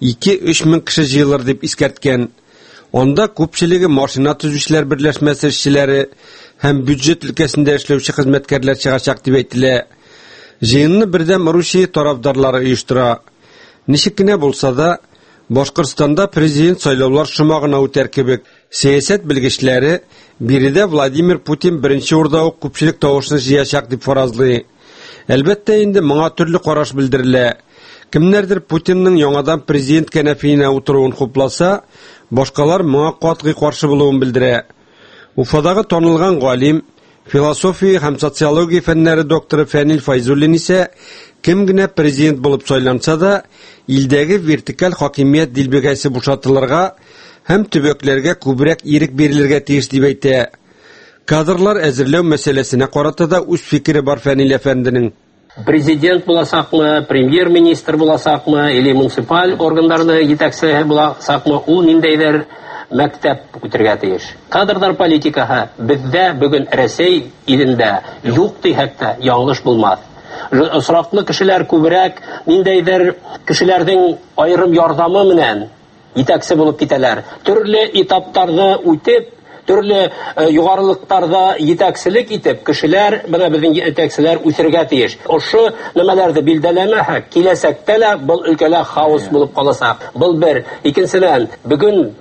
Speaker 13: 2-3 мең кеше җыелыр дип искәрткән. Анда күпчелеге машина төзүчеләр берләшмәсе эшчеләре һәм бюджет өлкәсендә эшләүче хезмәткәрләр чыгачак дип әйтелә. Җыенны бердәм Русия тарафдарлары оештыра. Ничек кенә булса да, Башкортстанда президент сайлаулар шомагына үтәр кебек. Сәясәт белгечләре биредә Владимир Путин беренче урында ук күпчелек тавышын җыячак дип фаразлый. Әлбәттә инде моңа төрле караш белдерелә. Кемнәрдер Путинның яңадан президент кәнәфиенә утыруын хупласа, башкалар моңа катгый каршы булуын белдерә. Уфадагы танылган галим, философия һәм социология фәннәре докторы Фәнил Файзуллин исә кем генә президент булып сайланса да, илдәге вертикаль хакимият дилбегәсе бушатылырга һәм төбәкләргә күбрәк ирек бирелергә тиеш дип әйтә. Кадрлар әзерләү мәсьәләсенә карата да үз фикере бар Фәнил әфәнденең.
Speaker 4: Президент буласакмы, премьер-министр буласакмы, или муниципаль органнарны җитәкчесе буласакмы, ул ниндәйдер мәктәп үтәргә тиеш. Кадрлар политикаһы бездә бүген Россия илендә юк дисәк тә яңлыш булмас. Сораклы кешеләр күбрәк ниндәйдер кешеләрнең аерым ярдәме белән җитәкче булып китәләр. Төрле этаптарны үтеп, төрле югарылыктарда җитәкчелек итеп, кешеләр, менә безнең җитәкчеләр үсәргә тиеш. Ошо нәмәләрдә билдәләмәһә, киләсәктә дә бу өлкәлә хаос булып каласак. Бу бер. Икенчедән, бүген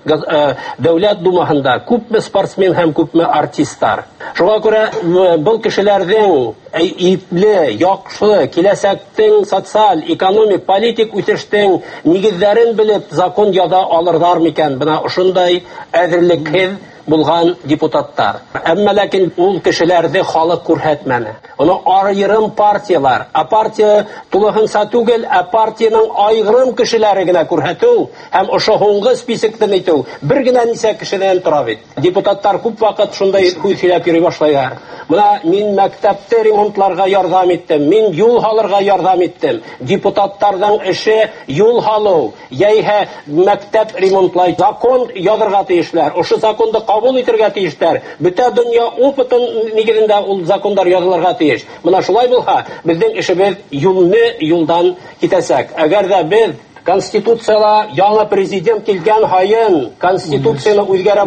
Speaker 4: Дәүләт Думаһында күпме спортсмен һәм күпме артистлар. Шуңа күрә бу кешеләрнең ипле, яхшы, киләсәктең социаль, экономик, политик үсештең нигезләрен белеп, закон яда алырлар микән? Бына ошондай әзерлекһез булган депутаттар. Әмма ләкин ул кешеләрне халык күрһәтмәне. Аны аерым партиялар, партия тулыгынса түгел, партияның аерым кешеләре генә күрһәтү һәм ошо һуңгы списоктан итү бер генә нисә кешедән тора бит. Депутаттар күп вакыт шундай күзләп йөри башлайлар. Менә мин мәктәптә ремонтларга ярдәм иттем, мин юл халырга ярдәм иттем. Депутаттарның эше юл халу, яисә мәктәп ремонтлай, закон язырга тиешләр. Ошо законда кабул итәргә тиештәр. Бүтән дөнья опытын нигезендә ул закондар язылырга тиеш. Менә шулай булса, безнең эшебез юлдан китәсәк. Әгәр дә без Конституцияла яңа президент килгән һайын Конституцияны үзгәрә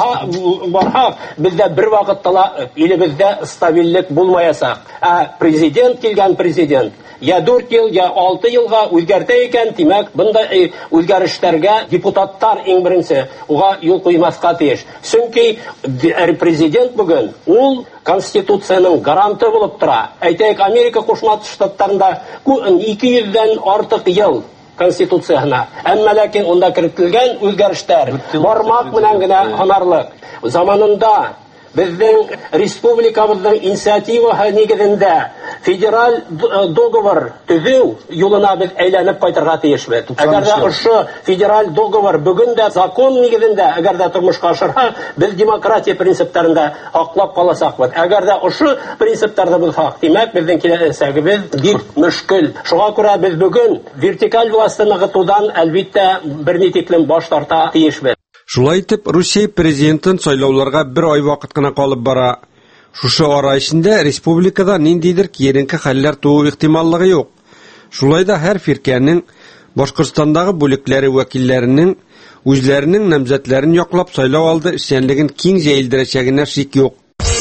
Speaker 4: барһак, бездә бер вакытта илебездә стабильлек булмаясак. Президент килгән президент я 4 ел, я 6 елга үзгәртә икән, димәк, бундай үзгәрешләргә депутаттар иң беренче уга юл куймаска тиеш. Чөнки президент бүген ул Конституцияның гаранты булып тора. Әйтәйек, Америка Кушма Штаттарында 200-дән артык ел Конституцияна. Әмма ләкин онда кертелгән үзгәрештәр бармак белән генә һанарлык. Заманында безнең республикабызның инициативаһы нигезендә федераль договор төзү юлына без әйләнеп кайтырга тиешбез. Әгәр дә ошо федераль договор бүген дә закон нигезендә әгәр дә тормышка ашырга, без демократия принципларында аклап каласакбыз. Әгәр дә ошо принципларда булсак, димәк, безнең киләсәгебез бик мөшкел. Шуңа күрә без бүген вертикаль властьны ныгытудан әлбәттә берни тиклем баш тарта тиешбез.
Speaker 13: Шулай итеп, Русия президентын сайлауларга бер ай вакыт кына калып бара. Шушы ара эчендә республикада ниндидер киеренке хәлләр туу ихтималлыгы юк. Шулай да һәр фиркәнең Башкортстандагы бүлекләре вәкилләренең үзләренең намзәтләрен яклап сайлау алды эшчәнлеген киң җәелдерәчәгенә шик юк.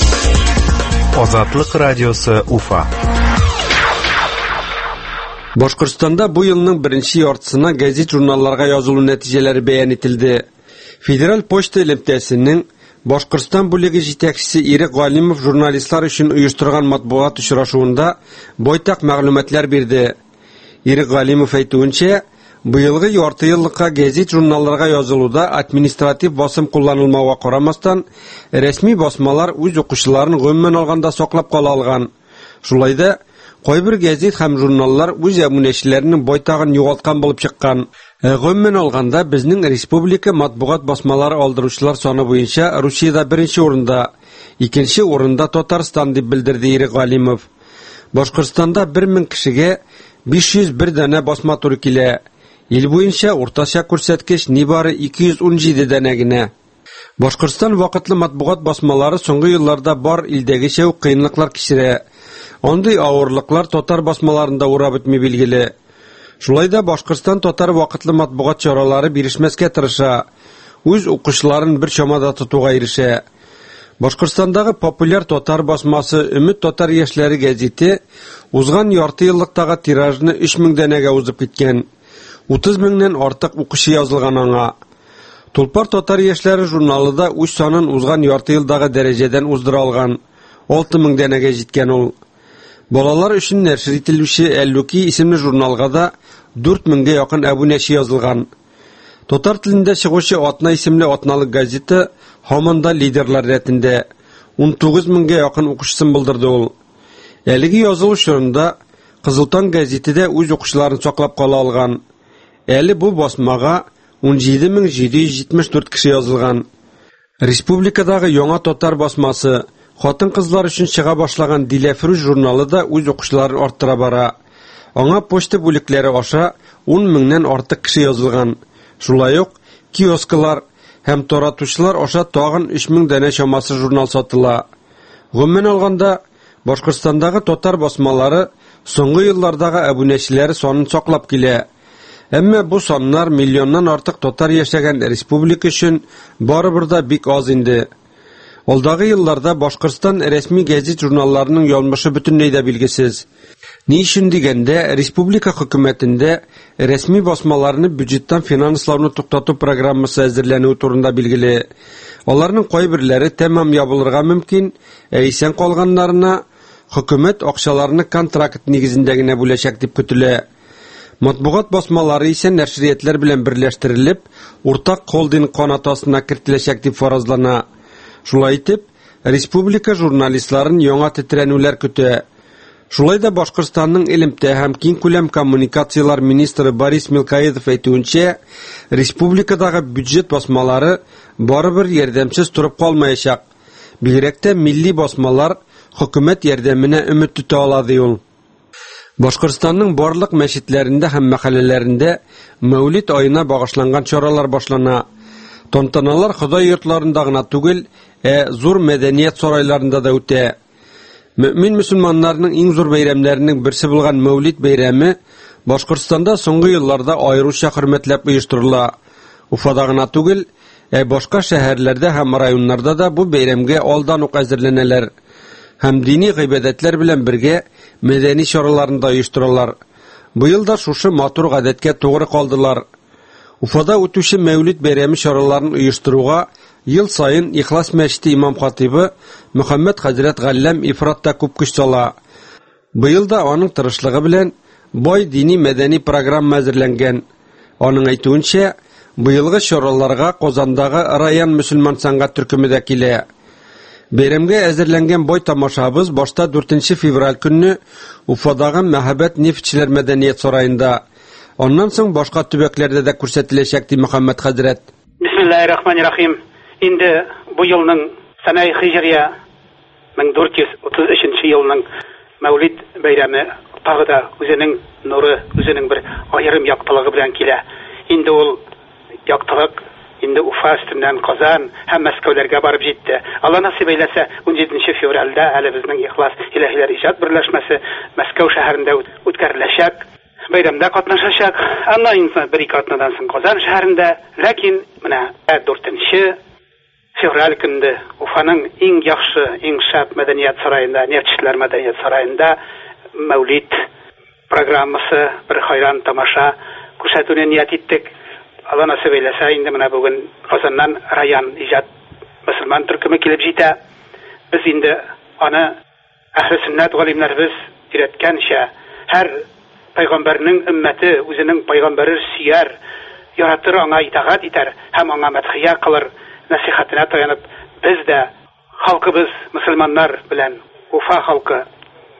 Speaker 5: Азатлык радиосы Уфа.
Speaker 13: Башкортстанда бу елның беренче яртысына гәзит-журналларга язылу нәтиҗәләре бәян ителде. Федераль почта элемтәсенең Башкортстан бүлеге җитәкчесе Ирек Галимов журналистлар өчен оештырган матбугат очрашуында байтак мәгълүматлар бирде. Ирек Галимов әйтүенчә, быелгы ярты еллыкка гәзит-журналларга язылуда административ басым кулланылмауга карамастан, рәсми басмалар үз укучыларын гомумән алганда саклап кала алган. Шулай да Кайбер гәзит һәм журналлар үз абунәчеләренең байтагын югалткан булып чыккан. Гомумән алганда, безнең республика матбугат басмалары алдыручылар саны буенча Русиядә беренче урында, икенче урында Татарстан дип белдерде Ирек Галимов. Башкортстанда 1000 кешегә 501 дәнә басма туры килә. Ил буенча уртача күрсәткеч нибары 217 дәнә генә. Башкортстан вакытлы матбугат басмалары соңгы елларда бар илдәгечә үк кыенлыклар кичерә. Андый авырлыклар татар басмаларында урап бетми билгеле. Шулай да Башкортстан татар вакытлы матбугат чаралары бирешмәскә тырыша, үз укучыларын бер чамада тотуга ирешә. Башкортстандагы популяр татар басмасы Өмет татар яшьләре гәзите узган ярты еллыктагы тиражны 3000 дәнәгә узып киткән. 30 меңнән артык укучы язылган аңа. Тулпар татар яшьләре журналы да үз санын узган ярты елдагы дәрәҗәдән уздыра алган. 6000 дәнәгә җиткән ул. Балалар өчен нәшр ителүче Әллүки исемле журналга да 4000гә якын абунәче язылган. Татар телендә чыгучы Атна исемле атналык газета һаман да лидерлар рәтендә 19000гә якын укучысын булдырды ул. Әлеге язылу чорында Кызылтан газеты да үз укучыларын саклап кала алган. Әле бу басмага 17774 кеше язылган. Республикадагы яңа татар басмасы хатын-кызлар өчен чыга башлаган Диләфрүз журналы да үз укучыларын арттыра бара. Аңа почта бүлекләре аша 10 меңнән артык кеше язылган. Шулай ук киоскалар һәм таратучылар аша тагын 3000 дәнә чамасы журнал сатыла. Гомумән алганда, Башкортстандагы татар басмалары соңгы еллардагы абунәчеләре санын саклап килә. Әмма бу саннар миллионнан артык татар яшәгән республика өчен барыбер да бик аз инде. Алдагы елларда Башкортстан рәсми гәзит журналларының ялмышы бөтенләй дә билгесез. Ни өчен дигәндә, республика хөкүмәтендә рәсми басмаларны бюджеттан финанслауны туктату программасы әзерләнү турында билгеле. Аларның кайберләре тәмам ябылырга мөмкин, исән калганнарына хөкүмәт акчаларны контракт нигезендә генә бүләчәк дип көтелә. Матбугат басмалары исә нәшриятләр белән берләштерелеп, уртак холдинг канатасына кертеләчәк дип фаразлана. Шулай итеп, республика журналистларын яңа тетрәнүләр көтә. Шулай да Башкортстанның элемтә һәм киң күләм коммуникациялар министры Борис Мелкаедов әйтүенчә, республикадагы бюджет басмалары барыбер ярдәмсез турып калмаячак. Бигрәк тә милли басмалар хөкүмәт ярдәменә өмет тота алады ул. Башкортстанның барлык мәчетләрендә һәм мәхәлләләрендә Мәүлид аена багышланган чаралар башлана. Тантаналар Ходай йортларында гына түгел, зур мәдәният сарайларында да үтә. Мөмин мөселманнарның иң зур бәйрәмнәренең берсе булган Мәүлид бәйрәме Башкортстанда соңгы елларда аеруча хөрмәтләп оештырыла. Уфада гына түгел, башка шәһәрләрдә һәм районнарда да бу бәйрәмгә алдан ук әзерләнәләр. Һәм дини гыйбадәтләр белән бергә мәдәни чараларны оештыралар. Быел да шушы матур гадәткә тугры калдылар. Уфада үтүче Мәүлид бәйрәме чараларын оештыруга ел сайын Ихлас мәчете имам-хатибы Мөхәммәд хәзрәт Галләм ифратта күп көч сала. Быел да аның тырышлыгы белән бай дини-мәдәни программа әзерләнгән. Аның әйтүенчә, быелгы чараларга Казандагы район мөселман сәнгать төркеме дә килә. Бәйрәмгә әзерләнгән бай тамашабыз башта 4 февраль көнне Уфадагы Мәхәббәт нефтчеләр мәдәният сараенда, аннан соң башка төбәкләрдә дә күрсәтеләчәк ди Мөхәммәд хәзрәт.
Speaker 14: Бисмиллаһир-рахманир-рахим. Инде бу елның Санай Хиҗрия 1433 елның Мәүлид бәйрәме тагы да үзенең нуры, үзенең бер аерым яктылыгы белән килә. Инде ул яктылык инде Уфа өстеннән Казан һәм Мәскәүләргә барып җитте. Алла насыйп әйләсә, 17 февральдә әле безнең Ихлас Илаһиләр иҗат берләшмәсе Мәскәү шәһәрендә үткәреләчәк. Бәйрәмдә катнашачак. Аннан инде 1-2 атнадан соң Казан шәһәрендә, ләкин менә 4 февраль көнде Уфаның иң яхшы, иң шәп мәдәният сараенда, нефтчеләр мәдәният сараенда Мәүлид программасы бер хайран тамаша күрсәтүне ният иттек. Алла насыйп әйләсә, инде менә бүген Казаннан район иҗат мөселман төркеме килеп җитә. Без инде аны әһле сөннәт галимнәребез өйрәткәнчә, һәр пайгамбарның өммәте үзенең пайгамбарын сөяр, яратыр, аңа итагать итәр һәм аңа мәдхия кылыр нәсихәтенә таянып, без дә халкыбыз, мөселманнар белән Уфа халкы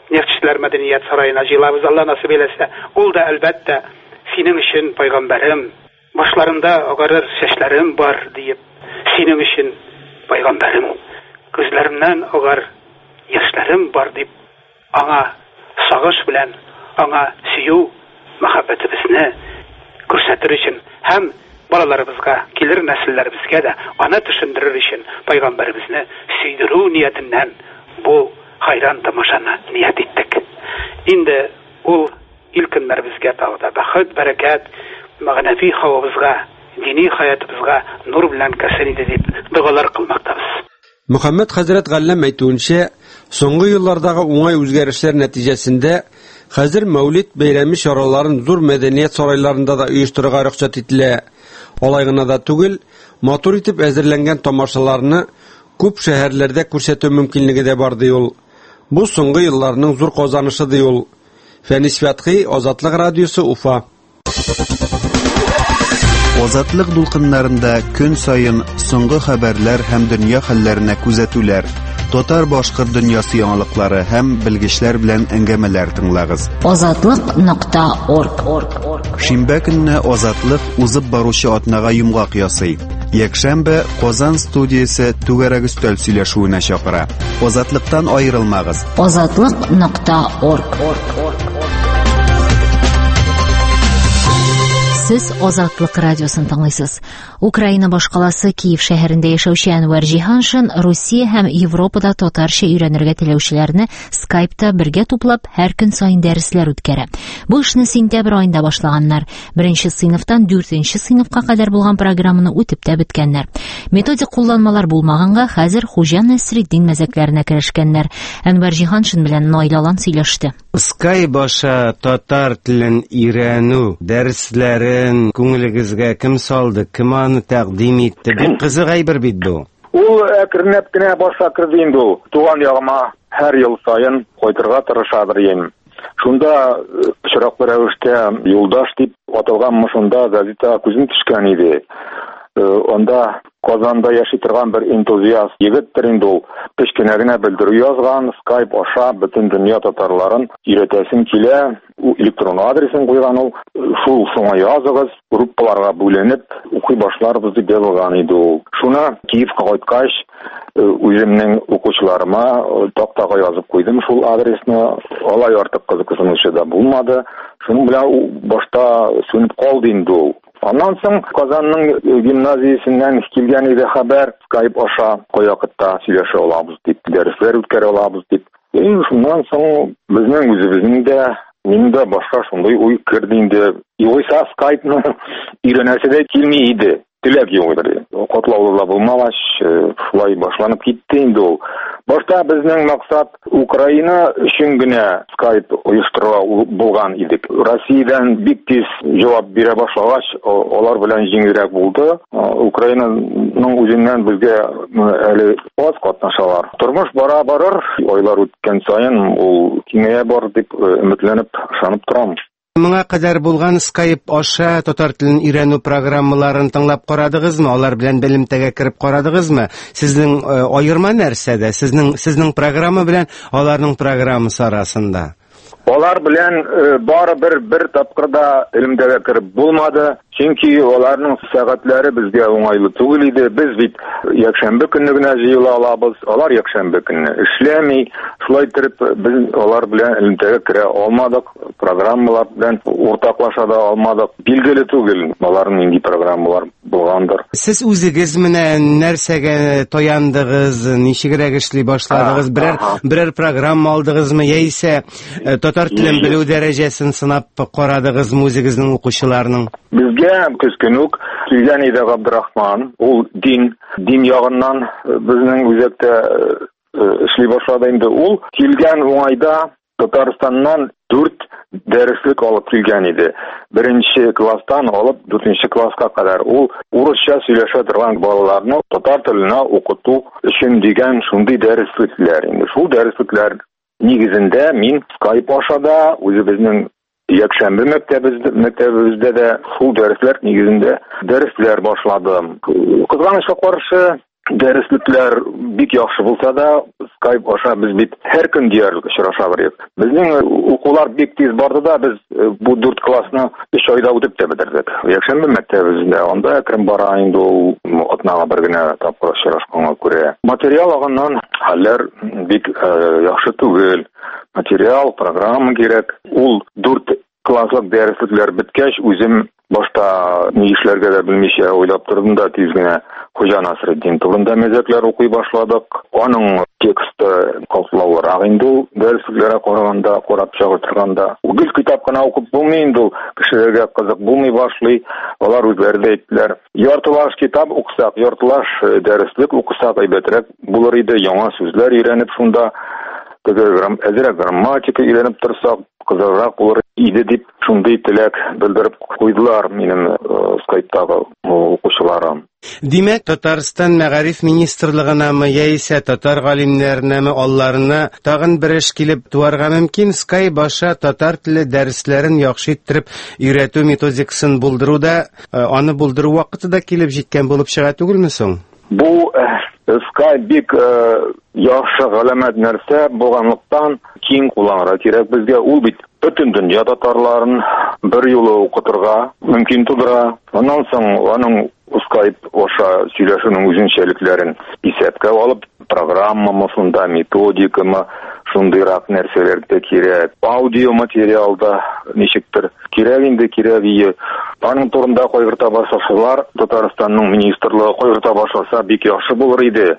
Speaker 14: Нефтчиләр мәдәният сараена җыелабыз, Алла насыйп итсә. Ул да әлбәттә синең өчен пайгамбарым, башларында агарыр чәчләрем бар диеп, синең өчен пайгамбарым, күзләремнән агар яшьләрем бар дип, аңа сагыш белән, аңа сөю мәхәббәтебезне күрсәтер өчен һәм балаларыбызга, килер нәселләребезгә дә аны төшендерер өчен пайгамбарыбызны сөйдерү ниятеннән бу хайран тамашаны ният иттек. Инде ул илкеннәребезгә тагы бәхет, бәрәкәт, мәгънәви хавабызга, дини хаятыбызга нур белән кәсен иде дип дугалар кылмактабыз.
Speaker 13: Мөхәммәд хәзрәт Галлам әйтүенчә, соңгы еллардагы уңай үзгәрешләр нәтиҗәсендә хәзер Мәүлид бәйрәме чараларын зур мәдәният сарайларында да оештырырга рөхсәт ителә. Алай гына да түгел, матур итеп әзерләнгән тамашаларны күп шәһәрләрдә күрсәтү мөмкинлеге дә бар ди ул. Бу соңгы елларның зур казанышы ди ул. Фәнис Фәтхи, Азатлык радиосы, Уфа.
Speaker 5: Азатлык дулкыннарында көн сайын соңгы хәбәрләр һәм дөнья хәлләренә күзәтүләр, татар-башкорт дөньясы яңалыклары һәм белгечләр белән әңгәмәләр тыңлагыз.
Speaker 1: Азатлык.орг.
Speaker 5: Шимбә көнне Азатлык узып баручы атнага йомгак ясый. Якшәмбе Казан студиясе түгәрәк өстәл сөйләшүенә чакыра. Азатлыктан аерылмагыз.
Speaker 1: Азатлык.орг. Сез Азатлык радиосын тыңлыйсыз. Украина башкаласы Киев шәһәрендә яшәүче Әнвәр Җиһаншин Россия һәм Европада татарча өйрәнергә теләүчеләрне Skype-та бергә туплап, һәр көн сайын дәресләр үткәрә. Бу эшне сентябрь аенда башлаганнар. 1нче сыйныфтан 4нче сыйныфка кадәр булган программаны үтеп тә беткәннәр. Методик кулланмалар булмаганга, хәзер Хуҗа Насретдин мәзәкләренә керешкәннәр. Әнвәр Җиһаншин белән Наилалан сөйләште.
Speaker 15: Skype аша татар телен өйрәнү дәресләре күңелегезгә кем салды, кем аны тәкъдим итте? Бик кызык әйбер бит бу.
Speaker 16: Ул әкренләп кенә башка кирде инде ул. Туган ягыма һәр ел сайын кайтырга тырышадыр идем. Шунда очраклы рәвештә юлдаш дип аталган мошында газета күзем төшкән иде. Онда Казанда яши торган бер энтузиаст егеттер инде ул. Кечкенә генә белдерү язган, Skype аша бөтен дөнья татарларын өйрәтәсем килә. Электрон адресен куйган ул. Шул соңа языгыз, группаларга бүленеп укый башларбыз дип язылган иде ул. Шуна Киевка кайткач, үземнең укучыларыма тактага язып куйдым шул адресны. Алай артык кызыксынучы да булмады. Шуның белән башта сүнеп калды инде ул. Аннан соң Казанның гимназиясеннән килгән иде хәбәр, Skype аша кайвакытта сөйләшә алабыз дип, дәресләр үткәрә алабыз дип. Шуннан соң безнең үзебезнең дә миндә башка шундый уй кирде инде. Югыйсә Skype-ны өйрәнәсе дә килми иде. Теләк юк иде. Катлаулы да булмагач, шулай башланып китте инде ул. Башта безнең максат Украина өчен генә Skype оештыруга булган идек. Россиядән бик тиз җавап бирә башлагач, алар белән җиңелрәк булды. Украинаның үзеннән безгә әле аз катнашалар. Тормыш бара барыр, айлар үткән саен ул киңәя бар дип өметләнеп, ышанып торам.
Speaker 15: Моңа кадәр булган Skype аша татар телен өйрәнү программаларын тыңлап карадыгызмы? Алар белән белемтәгә кереп карадыгызмы? Сезнең аерма нәрсәдә? Сезнең программа белән аларның программасы арасында?
Speaker 16: Алар белән бары бер тапкырда илемдәгә кереп булмады. Чөнки аларның сәгатьләре безгә уңайлы түгел иде. Без бит якшәмбе көнне генә җыела алабыз. Алар якшәмбе көнне эшләми. Шулай итеп без алар белән илемдәгә керә алмадык. Программалар белән уртаклаша да алмадык. Билгеле түгел, аларның нинди программалар булгандыр.
Speaker 15: Сез үзегез менә нәрсәгә таяндыгыз? Ничегрәк эшли башладыгыз? Берәр программа алдыгызмы? Яисә татар телен белү дәрәҗәсен сынап карадыгызмы үзегезнең укучыларның?
Speaker 16: Безгә көскөн үк килгән иде Габдрахман. Ул дин ягыннан безнең үзәктә эшли башлады инде. Ул килгән уңайда Татарстаннан 4 дәреслек алып килгән иде. 1нче класстан алып 4нче класска кадәр. Ул урысча сөйләшә торган балаларны татар теленә укыту өчен дигән шундый дәреслекләр инде. Шул дәреслекләр нигезендә мин Skype аша да үзебезнең якшәмбе мәктәбебездә дә шул дәресләр нигезендә дәресләр башладым. Кызганычка каршы дәреслекләр бик яхшы булса да, Skype аша без бит һәр көн диярлек очраша барабыз. Безнең укулар бик тиз барды да, без бу 4 классны 3 айда үтеп тә бетердек. Якшәмбе мәктәбебездә анда әкрем бара инде ул атнага бер генә тапкыр очрашканга күрә. Материал аганнан хәлләр бик яхшы түгел. Материал, программа кирәк. Ул 4 класслык дәреслекләр беткәч, үзем башта ни эшләргә дә белмичә уйлап тордым да, тиз генә Хуҗа Насретдин турында мәзәкләр укый башладык. Аның тексты калкулаулар инде ул дәреслекләргә караганда, карап чыгыртырганда. Гел китап кына укып булмый инде ул, кешеләргә кызык булмый башлый. Алар үзләре дә әйттеләр. Яртылаш китап укысак, яртылаш дәреслек укысак әйбәтрәк булыр иде, яңа сүзләр өйрәнеп шунда. Әзерәк грамматика өйрәнеп торсак, кызыграк булыр иде дип шундый теләк белдереп куйдылар минем Skype-тагы укучыларым.
Speaker 15: Димәк, Татарстан Мәгариф министрлыгынамы яисә татар галимнәренәме алларына тагын бер эш килеп туарга мөмкин? Skype аша татар теле дәресләрен яхшы иттереп өйрәтү методикасын булдыруда, аны булдыру вакыты да килеп җиткән булып чыга түгелме соң?
Speaker 16: Бу Skype бик яхшы галәмәт нәрсә булганлыктан киң кулланырга кирәк безгә. Ул бит бөтен дөнья татарларын бер юлы укытырга мөмкин тудыра. Аннан соң аның Skype аша сөйләшүнең үзенчәлекләрен исәпкә алып, программамы шунда, методикамы шундыйрак нәрсәләр дә кирәк. Аудио материалда ничектер кирәк инде, кирәк ие. Аның турында кайгырта башласалар, Татарстанның министрлыгы кайгырта башласа бик яхшы булыр иде.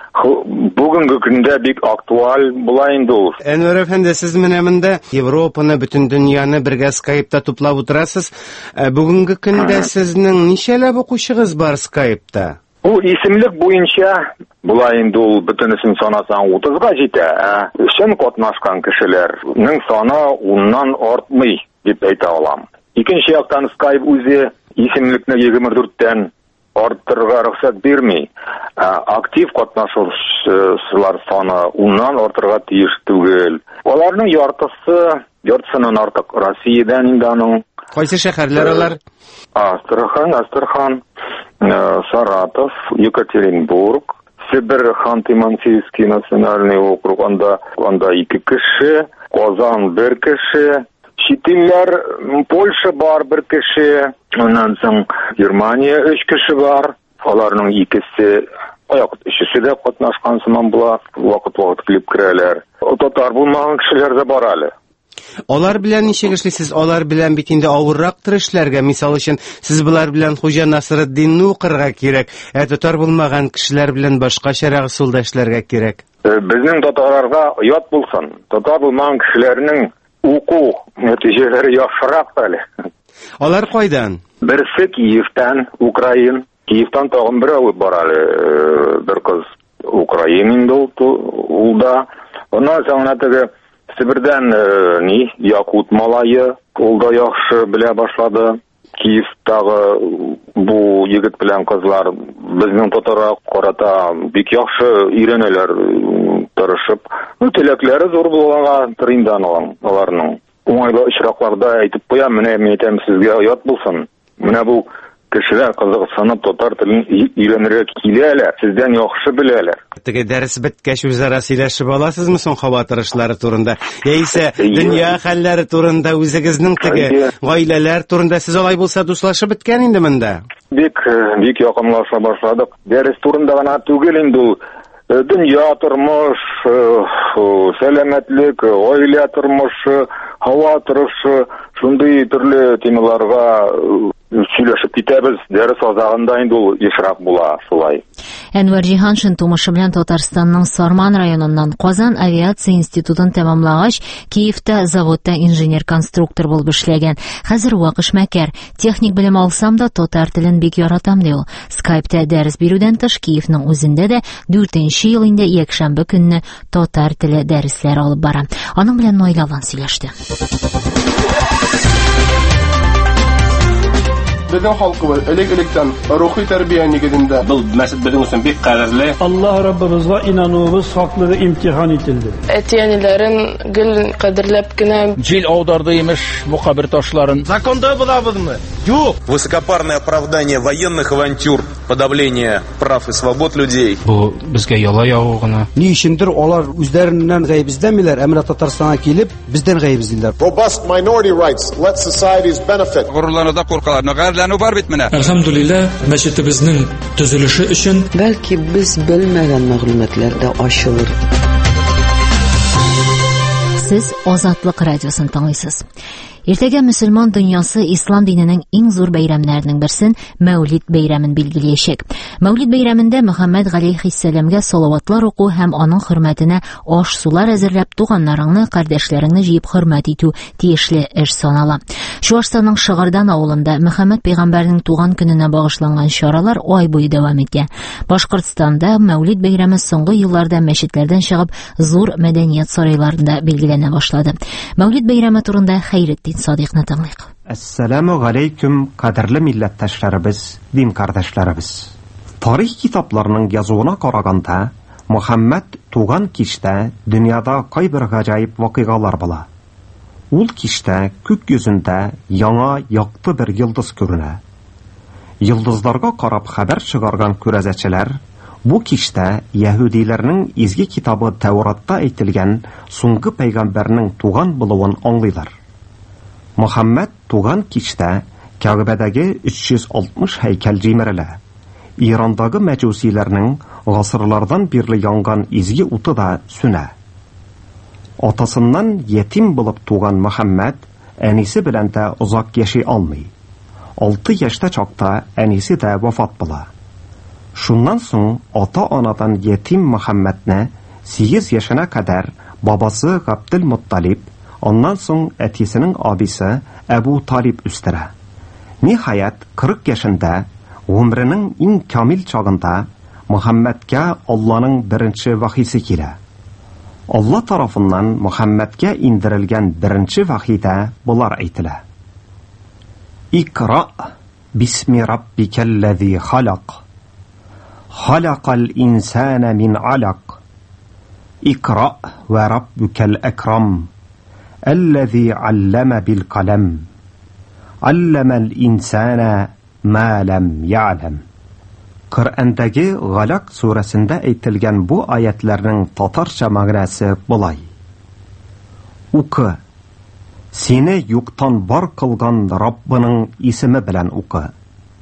Speaker 16: Бүгенге көндә бик актуаль була инде ул.
Speaker 15: Әнвәр әфәнде, сез менә монда Европаны, бөтен дөньяны бергә Skype-та туплап утырасыз. Бүгенге көндә сезнең ничәләп укучыгыз бар Skype-та?
Speaker 16: Ул исемлек буенча була инде ул, бөтенесен санасаң 30-га җитә. Чын катнашкан кешеләрнең саны 10-нан артмый дип әйтә алам. Икенче яктан Skype үзе исемлекне 24-тән артырга рөхсәт бирми. Актив катнашучылар саны 10-нан артырга тиеш түгел. Аларның яртысыннан артык Россиядән инде аның.
Speaker 15: Кайсы шәһәрләр алар?
Speaker 16: Астрахань, Саратов, Екатеринбург, Сибирь, Ханты-Мансийский национальный округ, анда 2 кеше, Казан 1 кеше, Читилләр, Польша бар 1 кеше, оннан соң Германия 3 кеше бар. Аларның икесе, өчесе дә катнашкан сыман була, вакыт килеп керәләр. Татар булмаган кешеләр дә бар әле.
Speaker 15: Алар белән ничек эшлисез? Алар белән бит инде авыррактыр эшләргә. Мисал өчен, сез булар белән Хуҗа Насретдинне укырга кирәк, татар булмаган кешеләр белән башкачарак усулда эшләргә кирәк.
Speaker 16: Безнең татарларга ят булсын. Татар булмаган кешеләрнең уку нәтиҗәләре яхшырак әле.
Speaker 15: Алар кайдан?
Speaker 16: Берсе Киевтан, Украин. Киевтан тагын бер алып бар әле, бер кыз Украин инде ул да. Оннан соң теге Сибирьдән Якут малае, ул да яхшы белә башлады. Киевтагы бу егет белән кызлар безнең татарга карата бик яхшы өйрәнәләр, тырышып. Теләкләре зур булганга триндан аларның. Уңайлы очракларда әйтеп куям, менә мин әйтәм сезгә ят булсын. Менә бу кешеләр кызыксынып татар телен өйрәнергә киләләр, сездән яхшы беләләр.
Speaker 15: Теге дәрес беткәч үзара сөйләшеп аласызмы соң хаватырышлары турында? Яисә дөнья хәлләре турында, үзегезнең теге гаиләләр турында сез алай булса дуслашып беткән инде монда?
Speaker 16: Бик якынлаша башладык. Дәрес турында гына түгел инде ул. Дөнья тормыш, сәламәтлек, гаилә тормышы, һава торышы, шундый төрле темаларга сөйләшеп китәбез. Дәрес азагында инде ул ешрак була шулай.
Speaker 1: Әнвәр Җиһаншин тумышы белән Татарстанның Сарман районыннан Казан авиация институтын тәмамлагач, Киевта заводта инженер-конструктор булып эшләгән. Хәзер вак эшмәкәр. Техник белем алсам да татар телен бик яратам ди ул. Skype-та дәрес бирүдән тыш Киевның үзендә дә 4нче ел инде якшәмбе көнне татар теле дәресләр алып бара. Аның белән Наилалан сөйләште.
Speaker 17: Безнең халкыбыз элек-электән рухи тәрбия нигезендә.
Speaker 18: Бу мәсәл безнең өчен бик кадерле.
Speaker 19: Аллаһ Раббыбызга инануыбыз хаклыгы имтихан ителде.
Speaker 20: Әтиәниләрен гел кадерләп кенә
Speaker 21: җил аударды имеш бу кабер ташларын.
Speaker 17: Законда булабызмы?
Speaker 20: Высокопарное оправдание военных авантюр, подавление прав и свобод людей.
Speaker 21: Бу безгә яла ягу гына.
Speaker 22: Ни өчендер алар үзләреннән гаебиздәмиләр, әмма Татарстанга килеп, бездән гаебиздиләр.
Speaker 23: Robust minority rights let societies benefit.
Speaker 21: Горурлануда куркалар, нәгәрләнү бар бит менә. Әлхәмдүлилләh, мәчетебезнең төзелеше өчен
Speaker 24: бәлки без белмәгән мәгълүматлар да ачылыр.
Speaker 1: Сез Азатлык радиосын тыңлыйсыз. Иртәгә мөселман дөньясы ислам диненең иң зур бәйрәмнәренең берсен Мәүлид бәйрәмен билгеләячәк. Мәүлид бәйрәмендә Мөхәммәд галәйһиссәламгә салаватлар уку һәм аның хөрмәтенә аш-сулар әзерләп туганнарыңны, кардәшләреңне җыеп хөрмәт итү тиешле эш санала. Чуашстанның Шыгырдан авылында Мөхәммәд пәйгамбәрнең туган көненә багышланган чаралар ай буе дәвам итә. Башкортстанда Мәүлид бәйрәме соңгы елларда мәчетләрдән чыгып, зур мәдәният сарайларында билгеләнә башлады. Мәүлид бәйрәме турында Хәйретдин Садыйкны тыңлыйк.
Speaker 25: Ассаламу алейкум, кадерле милләттәшләребез, дин кардәшләребез. Тарих китапларының язуына караганда, Мөхәммәд туган кичтә дөньяда кайбер гаҗайып вакыйгалар була. Ул кичтә күк йөзендә яңа якты бер йолдыз күренә. Йолдызларга карап хәбәр чыгарган күрәзәчеләр бу кичтә яһүдиләрнең изге китабы Тәуратта әйтелгән соңгы пәйгамбәрнең туган булуын аңлыйлар. Мөхәммәд туган кичтә Кәгъбәдәге 360 һәйкәл җимерелә. Ирандагы мәҗүсиләрнең гасырлардан бирле янган изге уты да сүнә. Атасыннан ятим булып туган Мөхәммәд әнисе белән дә озак яши алмый. 6 яшьтә чакта әнисе дә вафат була. Шуннан соң ата-анадан ятим Мөхәммәдне 8 яшенә кадәр бабасы Габдул-Мутталиб, ondan соң әтисенең абисы Әбу Талиб үстерә. Ниһаят 40 яшендә гомренең иң камил чагында Мөхәммәдкә Алланың беренче вахисе килә. Алла тарафыннан Мөхәммәдкә индерелгән беренче вахидә булар әйтелә. Икра бисми раббикаллази халак. Халакал инсана мин алак. Икра ва раббукал акрам. الذي علم بالقلم علم الإنسان ما لم يعلم. Qur'andagi G'alaq surasында әйтелгән бу аятьләрнең татарча мәгънәсе булай. Укы. Сине юктан бар кылган Раббының исеме белән укы.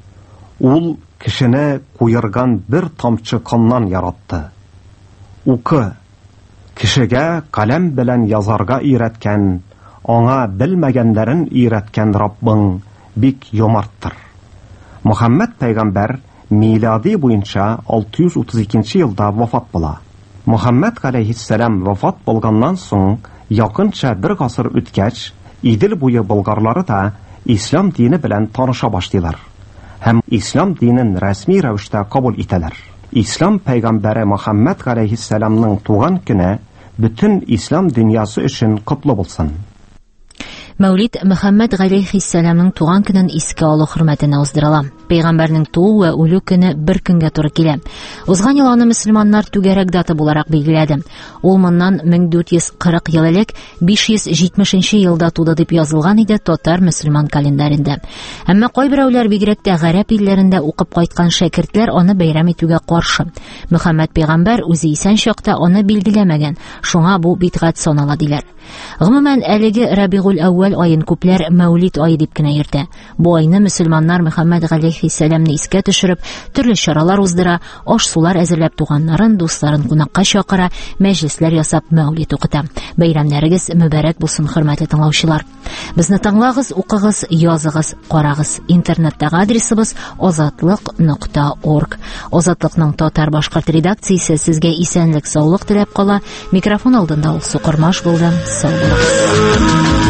Speaker 25: Ул кешене куйырган бер тамчы каннан яратты. Укы. Кешегә каләм белән язарга өйрәткән, аңа белмәгәннәрен өйрәткән Раббың бик юмарттыр. Мөхәммәд пәйгамбәр милади буенча 632 елда вафат була. Мөхәммәд галәйһиссәлам вафат булганнан соң, якынча бер гасыр үткәч, Идел буе болгарлары да ислам дине белән таныша башлыйлар. Һәм ислам динен рәсми рәвештә кабул итәләр. Ислам пәйгамбәре Мөхәммәд галәйһиссәламның туган көне bütün İslam dünyası için kutlu bulsun.
Speaker 1: Мәүлид Мөхәммәд галәйһиссәламның туган көнен искә алу хөрмәтенә уздырыла. Пәйгамбәрнең туу ва үлү көне бер көнгә туры килә. Узган ел аны мөселманнар түгәрәк даты буларак билгеләде. Ул моннан 1440 ел элек 570 елда туды дип язылган иде татар мөселман календарында. Әмма кайберәүләр бигрәк тә гарәп илләрендә укып кайткан шәкертләр аны бәйрәм итүгә каршы. Мөхәммәд пәйгамбәр үзе исән чакта аны билгеләмәгән. Шуңа бу бидгать санала диләр. Гомумән әлеге Рабигуль әүвәл айын күпләр Мәүлид айы дип кенә йөртә. Бу айны мөселманнар Мөхәммәд галәйһиссәламны искә төшереп, төрле чаралар уздыра, аш-сулар әзерләп туганнарын, дусларын кунакка чакыра, мәҗлесләр ясап Мәүлид укыта. Бәйрәмнәрегез мөбарәк булсын, хөрмәтле тыңлаучылар. Безне тыңлагыз, укыгыз, языгыз, карагыз. Интернеттагы адресыбыз azatlyk.org. Азатлыкның татар-башкорт редакциясе сезгә исәнлек, саулык теләп кала. Микрофон алдында ул Сукырмаш булды. Сау булыгыз.